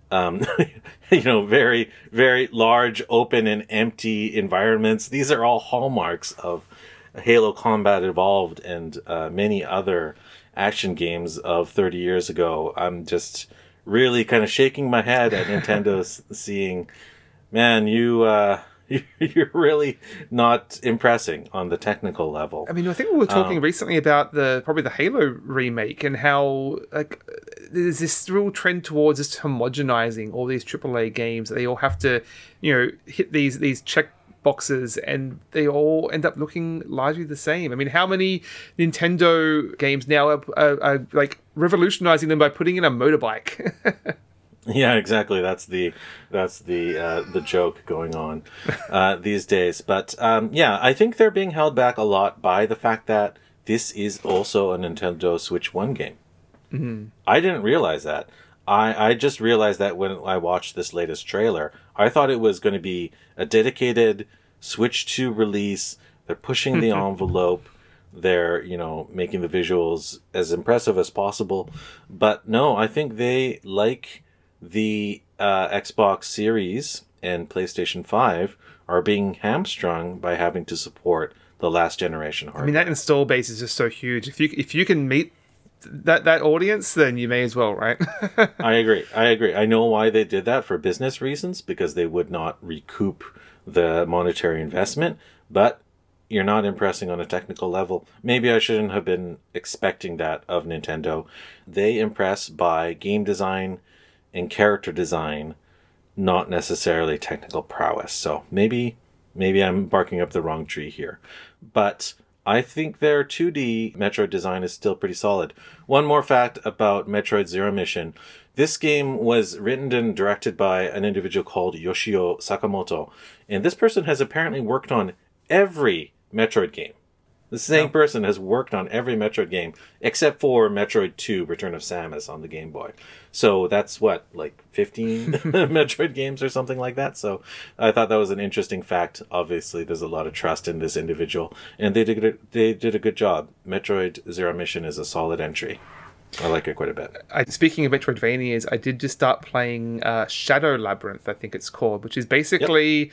Very, very large, open and empty environments. These are all hallmarks of Halo Combat Evolved and many other action games of 30 years ago. I'm just really kind of shaking my head at Nintendo seeing, man, you're really not impressing on the technical level. I mean, I think we were talking recently about probably the Halo remake and how there's this real trend towards just homogenizing all these AAA games. They all have to, hit these check boxes, and they all end up looking largely the same. I mean, how many Nintendo games now are like revolutionizing them by putting in a motorbike? Yeah, exactly. That's the joke going on these days. But I think they're being held back a lot by the fact that this is also a Nintendo Switch 1 game. Mm-hmm. I didn't realize that. I just realized that when I watched this latest trailer. I thought it was going to be a dedicated Switch 2 release. They're pushing the envelope. They're, making the visuals as impressive as possible. But no, I think they like the Xbox Series and PlayStation 5 are being hamstrung by having to support the last generation hardware. I mean, that install base is just so huge. If you can meet that audience, then you may as well, right? I agree. I know why they did that, for business reasons, because they would not recoup the monetary investment, but you're not impressing on a technical level. Maybe I shouldn't have been expecting that of Nintendo. They impress by game design and character design, not necessarily technical prowess. So maybe I'm barking up the wrong tree here. But I think their 2D Metroid design is still pretty solid. One more fact about Metroid Zero Mission. This game was written and directed by an individual called Yoshio Sakamoto. And this person has apparently worked on every Metroid game. The same person has worked on every Metroid game, except for Metroid 2 Return of Samus on the Game Boy. So that's 15 Metroid games or something like that. So I thought that was an interesting fact. Obviously, there's a lot of trust in this individual, and they did a good job. Metroid Zero Mission is a solid entry. I like it quite a bit. Speaking of Metroidvanias, I did just start playing Shadow Labyrinth, I think it's called, which is basically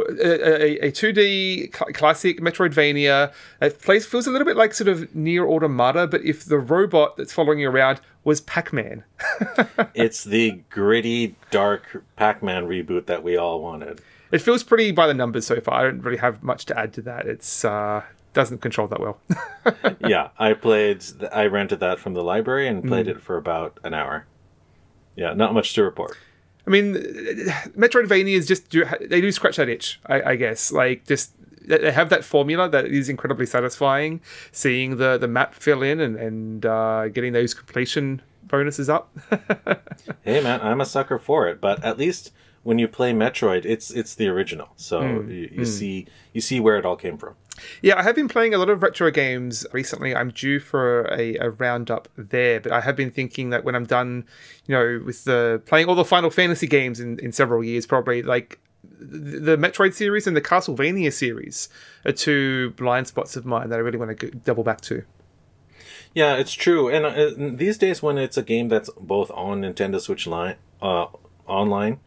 a 2D classic Metroidvania. It feels a little bit like sort of Nier Automata, but if the robot that's following you around was Pac-Man. It's the gritty, dark Pac-Man reboot that we all wanted. It feels pretty by the numbers so far. I don't really have much to add to that. It's doesn't control that well. Yeah, I rented that from the library and played it for about an hour. Yeah, not much to report. I mean, Metroidvanias they do scratch that itch, I guess. Like, just they have that formula that is incredibly satisfying. Seeing the map fill in and getting those completion bonuses up. Hey man, I'm a sucker for it. But at least when you play Metroid, it's the original. So you see where it all came from. Yeah, I have been playing a lot of retro games recently. I'm due for a roundup there, but I have been thinking that when I'm done, with playing all the Final Fantasy games in several years, probably like the Metroid series and the Castlevania series are two blind spots of mine that I really want to double back to. Yeah, it's true. And these days, when it's a game that's both on Nintendo Switch online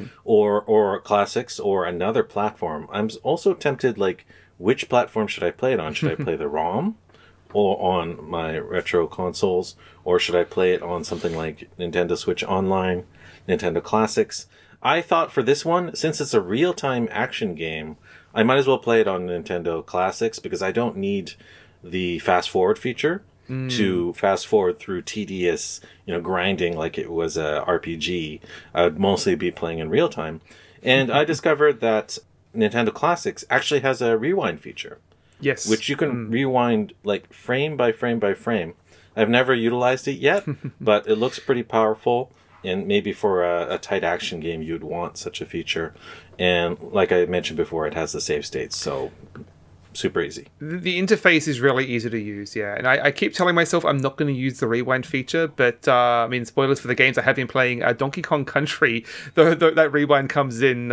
or classics or another platform, I'm also tempted, like, which platform should I play it on? Should I play the ROM or on my retro consoles? Or should I play it on something like Nintendo Switch Online, Nintendo Classics? I thought for this one, since it's a real-time action game, I might as well play it on Nintendo Classics because I don't need the fast-forward feature to fast-forward through tedious, grinding like it was a RPG. I would mostly be playing in real time. And I discovered that Nintendo Classics actually has a rewind feature. Yes. Which you can rewind like frame by frame by frame. I've never utilized it yet, but it looks pretty powerful. And maybe for a tight action game, you'd want such a feature. And like I mentioned before, it has the save states, so super easy. The interface is really easy to use, yeah. And I keep telling myself I'm not going to use the rewind feature, but I mean, spoilers for the games I have been playing. Donkey Kong Country, that rewind comes in.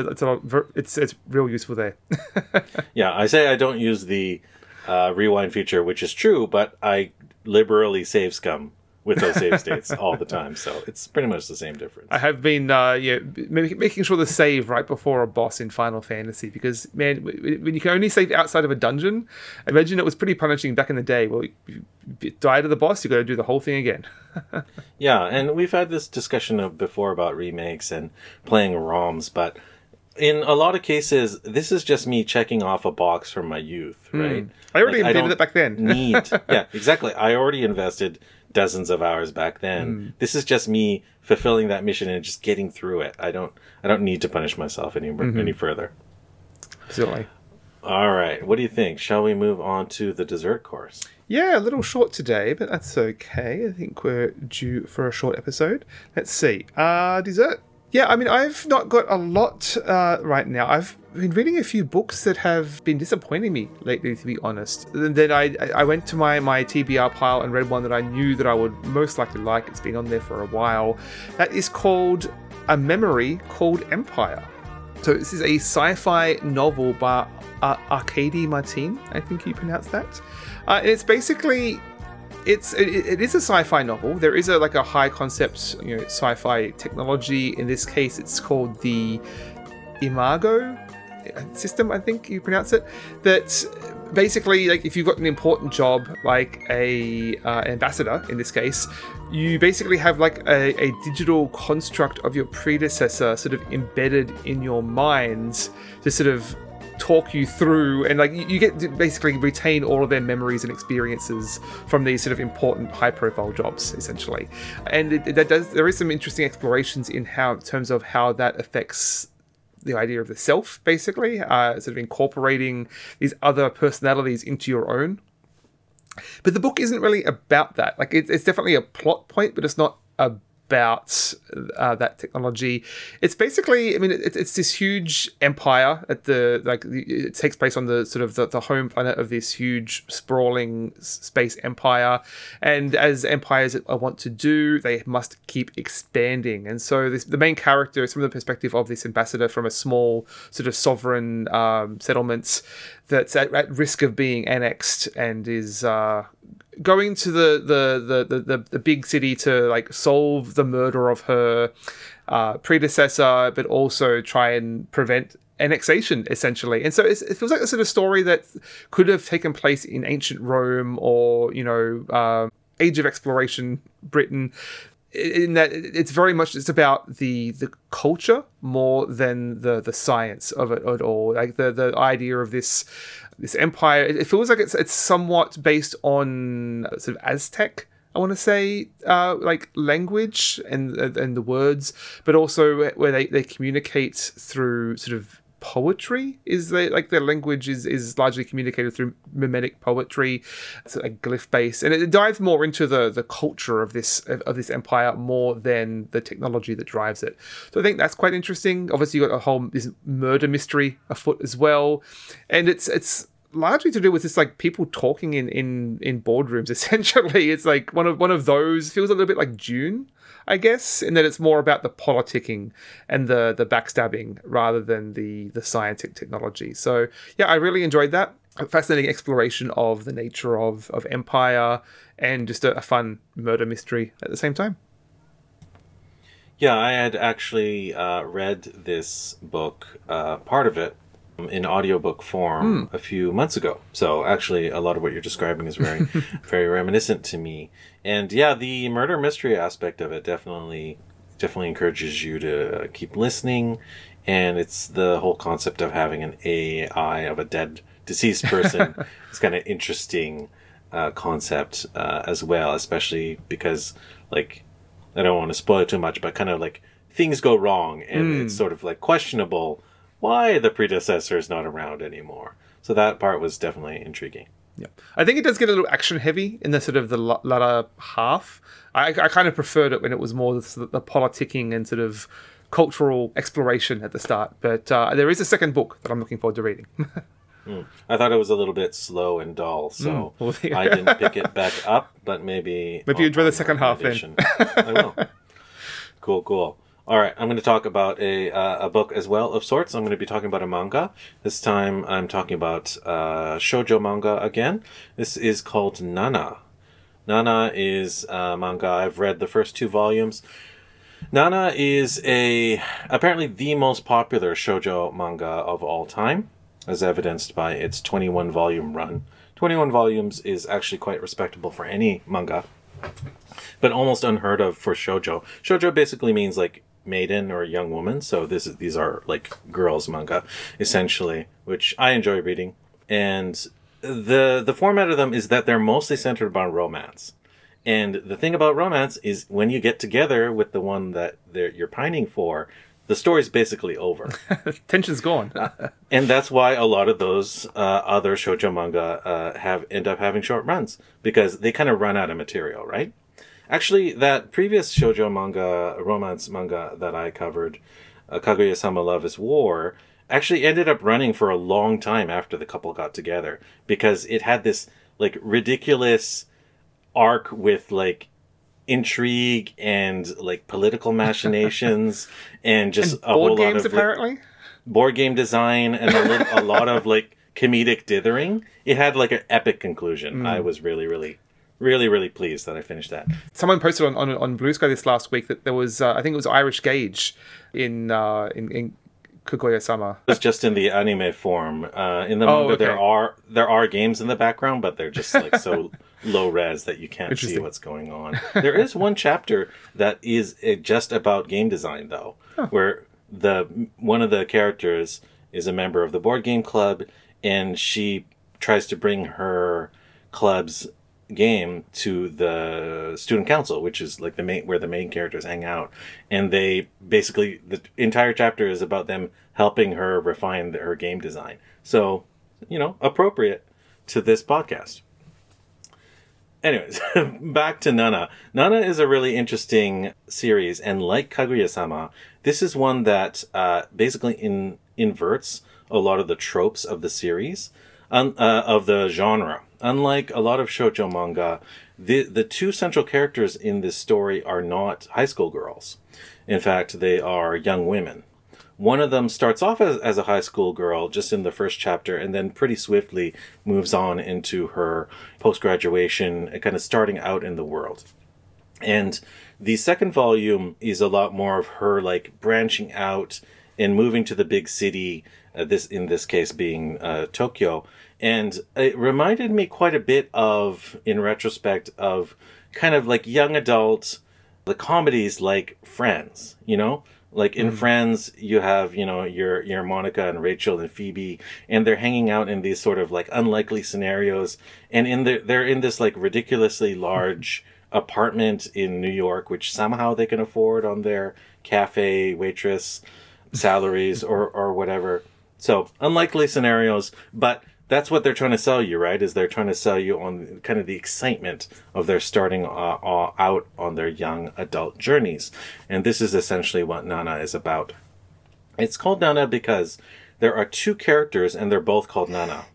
It's real useful there. Yeah, I say I don't use the rewind feature, which is true, but I liberally save scum with those save states all the time, so it's pretty much the same difference. I have been making sure to save right before a boss in Final Fantasy, because, man, when you can only save outside of a dungeon, imagine it was pretty punishing back in the day. Well, you die to the boss, you got to do the whole thing again. Yeah, and we've had this discussion before about remakes and playing ROMs, but in a lot of cases, this is just me checking off a box from my youth, right? I already did it back then. Yeah, exactly. I already invested dozens of hours back then. This is just me fulfilling that mission and just getting through it. I don't need to punish myself any further. Absolutely. All right. What do you think? Shall we move on to the dessert course? Yeah, a little short today, but that's okay. I think we're due for a short episode. Let's see. Dessert. Yeah, I mean, I've not got a lot right now. I've been reading a few books that have been disappointing me lately, to be honest. And then I went to my TBR pile and read one that I knew that I would most likely like. It's been on there for a while. That is called A Memory Called Empire. So this is a sci-fi novel by Arkady Martin, I think you pronounce that. And it's basically... It is a sci-fi novel. There is a high concept, sci-fi technology. In this case, it's called the Imago system, I think you pronounce it. That basically, if you've got an important job, like an ambassador in this case, you basically have a digital construct of your predecessor sort of embedded in your mind to sort of talk you through, and you get to basically retain all of their memories and experiences from these sort of important high-profile jobs, essentially. And there is some interesting explorations in terms of how that affects the idea of the self, basically, sort of incorporating these other personalities into your own. But the book isn't really about that. It's definitely a plot point, but it's not about that technology. It's basically, I mean, it's this huge empire at it takes place on the sort of the home planet of this huge sprawling space empire, and as empires want to do, they must keep expanding. And so the main character is from the perspective of this ambassador from a small sort of sovereign settlement that's at risk of being annexed, and is going to the big city to solve the murder of her predecessor, but also try and prevent annexation, essentially. And so it feels like a sort of story that could have taken place in ancient Rome or Age of Exploration Britain, in that it's very much it's about the culture more than the science of it at all. The idea of this empire, it feels like it's somewhat based on sort of Aztec, I want to say, language and the words, but also where they communicate through sort of poetry. Their language is largely communicated through mimetic poetry. It's a glyph base, and it dives more into the culture of this empire more than the technology that drives it. So I think that's quite interesting. Obviously, you got this murder mystery afoot as well, and it's largely to do with this people talking in boardrooms. Essentially, it's one of those. Feels a little bit like Dune, I guess, in that it's more about the politicking and the backstabbing rather than the scientific technology. So yeah, I really enjoyed that. A fascinating exploration of the nature of empire, and just a fun murder mystery at the same time. Yeah, I had actually read this book, part of it, in audiobook form a few months ago. So actually a lot of what you're describing is very, very reminiscent to me. And yeah, the murder mystery aspect of it definitely encourages you to keep listening. And it's the whole concept of having an AI of a deceased person. It's kind of interesting concept as well, especially because I don't want to spoil it too much, but kind of things go wrong and it's sort of questionable why the predecessor is not around anymore. So that part was definitely intriguing. Yeah, I think it does get a little action heavy in the sort of the latter half. I kind of preferred it when it was more the politicking and sort of cultural exploration at the start. But there is a second book that I'm looking forward to reading. I thought it was a little bit slow and dull, so I didn't pick it back up, but maybe you enjoy the second half then. I will. Cool. All right, I'm going to talk about a book as well of sorts. I'm going to be talking about a manga. This time I'm talking about shoujo manga again. This is called Nana. Nana is a manga. I've read the first 2 volumes. Nana is apparently the most popular shoujo manga of all time, as evidenced by its 21-volume run. 21 volumes is actually quite respectable for any manga, but almost unheard of for shoujo. Shoujo basically means like maiden or young woman, so these are like girls manga, essentially, which I enjoy reading. And the format of them is that they're mostly centered on romance. And the thing about romance is when you get together with the one that you're pining for, the story's basically over. Tension's gone. And that's why a lot of those other shoujo manga end up having short runs, because they kind of run out of material, right? Actually, that previous shoujo manga, romance manga that I covered, Kaguya-sama Love is War, actually ended up running for a long time after the couple got together, because it had this like ridiculous arc with like intrigue and like political machinations and just a whole lot of apparently board game design and a lot of like comedic dithering. It had like an epic conclusion. I was really pleased that I finished that. Someone posted on Blue Sky this last week that there was I think it was Irish Gauge in Kaguya-sama. It's just in the anime form. In the manga, there are games in the background, but they're just like so low res that you can't see what's going on. There is one chapter that is just about game design, though, where one of the characters is a member of the board game club, and she tries to bring her club's game to the student council, which is like where the main characters hang out, and they basically the entire chapter is about them helping her refine her game design. So, appropriate to this podcast. Anyways, back to Nana. Nana is a really interesting series, and like Kaguya-sama, this is one that basically inverts a lot of the tropes of the series, of the genre. Unlike a lot of shoujo manga, the 2 central characters in this story are not high school girls. In fact, they are young women. One of them starts off as a high school girl just in the first chapter, and then pretty swiftly moves on into her post-graduation, kind of starting out in the world. And the second volume is a lot more of her like branching out and moving to the big city, in this case being Tokyo. And it reminded me quite a bit of, in retrospect, of kind of like young adult, the comedies like Friends, Like in Friends, you have, your Monica and Rachel and Phoebe, and they're hanging out in these sort of like unlikely scenarios. And they're in this like ridiculously large apartment in New York, which somehow they can afford on their cafe waitress salaries or whatever. So unlikely scenarios, but that's what they're trying to sell you, right? Is they're trying to sell you on kind of the excitement of their starting out on their young adult journeys. And this is essentially what Nana is about. It's called Nana because there are 2 characters and they're both called Nana,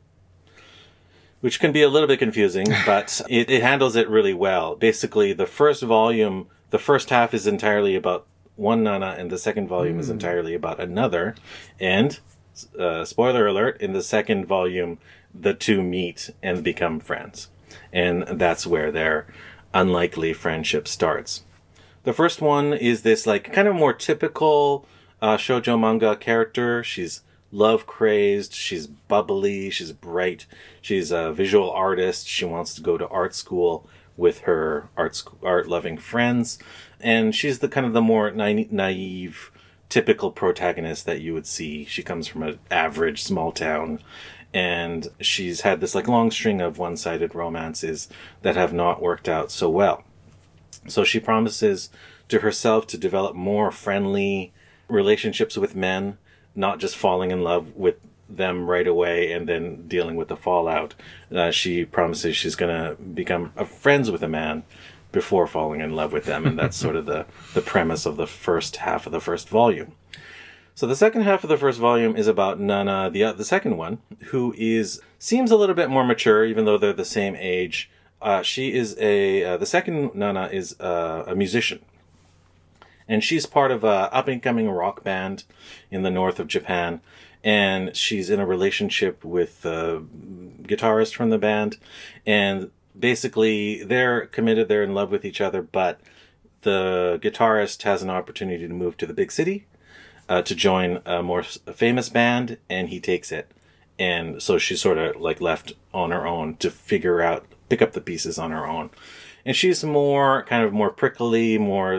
which can be a little bit confusing, but it handles it really well. Basically, the first volume, the first half is entirely about one Nana and the second volume is entirely about another. And spoiler alert, in the second volume, the 2 meet and become friends. And that's where their unlikely friendship starts. The first one is this like kind of more typical shoujo manga character. She's love crazed, she's bubbly, she's bright, she's a visual artist. She wants to go to art school with her art loving friends. And she's the kind of the more naive, typical protagonist that you would see. She comes from an average small town, and she's had this like long string of one-sided romances that have not worked out so well. So she promises to herself to develop more friendly relationships with men, not just falling in love with them right away and then dealing with the fallout. She promises she's going to become friends with a man before falling in love with them, and that's sort of the premise of the first half of the first volume. So the second half of the first volume is about Nana, the second one, who seems a little bit more mature, even though they're the same age. She is the second Nana is a musician. And she's part of a up-and-coming rock band in the north of Japan. And she's in a relationship with a guitarist from the band. And basically, they're committed, they're in love with each other, but the guitarist has an opportunity to move to the big city to join a more famous band, and he takes it. And so she's sort of like left on her own to pick up the pieces on her own. And she's more prickly,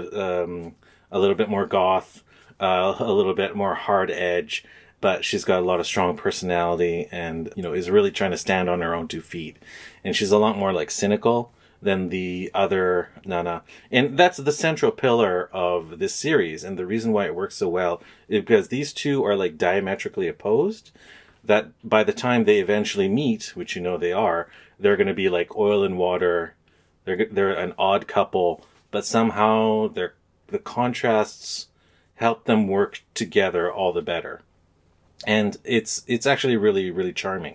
a little bit more goth, a little bit more hard edge, but she's got a lot of strong personality and, is really trying to stand on her own 2 feet. And she's a lot more like cynical than the other Nana. And that's the central pillar of this series. And the reason why it works so well is because these two are like diametrically opposed, that by the time they eventually meet, which they are, they're going to be like oil and water. They're an odd couple, but somehow the contrasts help them work together all the better. And it's actually really, really charming.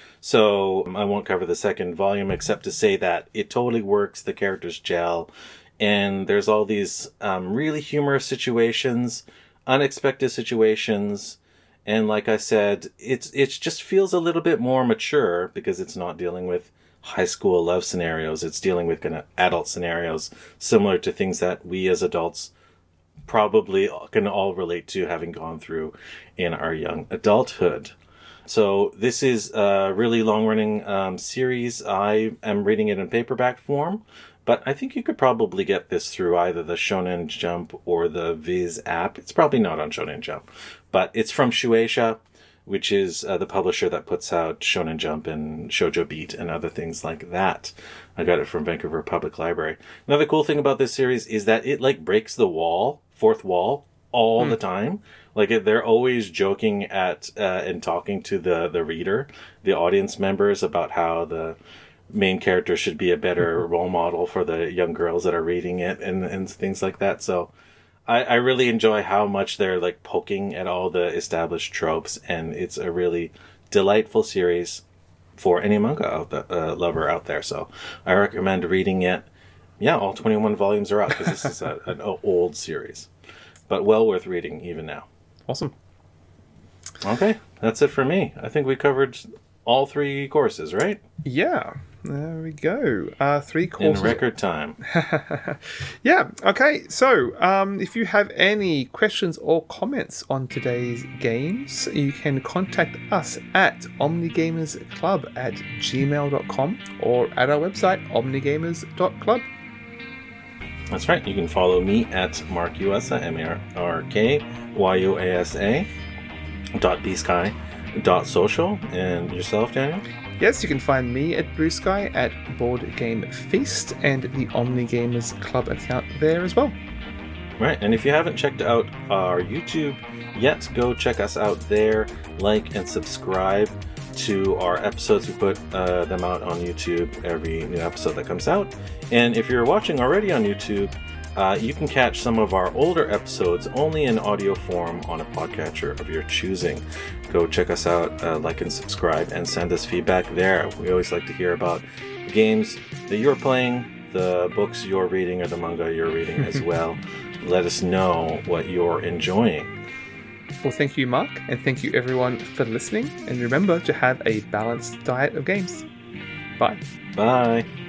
So I won't cover the second volume except to say that it totally works. The characters gel. And there's all these really humorous situations, unexpected situations. And like I said, it just feels a little bit more mature because it's not dealing with high school love scenarios. It's dealing with kind of adult scenarios similar to things that we as adults probably can all relate to having gone through in our young adulthood. So this is a really long-running series. I am reading it in paperback form, but I think you could probably get this through either the Shonen Jump or the Viz app. It's probably not on Shonen Jump, but it's from Shueisha, which is the publisher that puts out Shonen Jump and Shoujo Beat and other things like that. I got it from Vancouver Public Library. Another cool thing about this series is that it breaks the fourth wall all the time. They're always joking at and talking to the reader, the audience members, about how the main character should be a better role model for the young girls that are reading it and things like that. So I really enjoy how much they're poking at all the established tropes, and it's a really delightful series for any manga lover out there. So I recommend reading it. Yeah, all 21 volumes are out because this is an old series, but well worth reading even now. Awesome. Okay, that's it for me. I think we covered all 3 courses, right? Yeah, there we go. 3 courses. In record time. Yeah, okay. So if you have any questions or comments on today's games, you can contact us at omnigamersclub@gmail.com or at our website, omnigamers.club. That's right. You can follow me at markyuasa, MARKYUASA, .bsky.social. And yourself, Daniel? Yes, you can find me at Blue Sky at Board Game Feast and the OmniGamers Club account there as well. Right, and if you haven't checked out our YouTube yet, go check us out there, like and subscribe to our episodes. We put them out on YouTube, every new episode that comes out. And if you're watching already on YouTube, you can catch some of our older episodes only in audio form on a podcatcher of your choosing. Go check us out, like and subscribe, and send us feedback there. We always like to hear about the games that you're playing, the books you're reading, or the manga you're reading as well. Let us know what you're enjoying. Well, thank you, Mark, and thank you everyone for listening. And remember to have a balanced diet of games. Bye. Bye.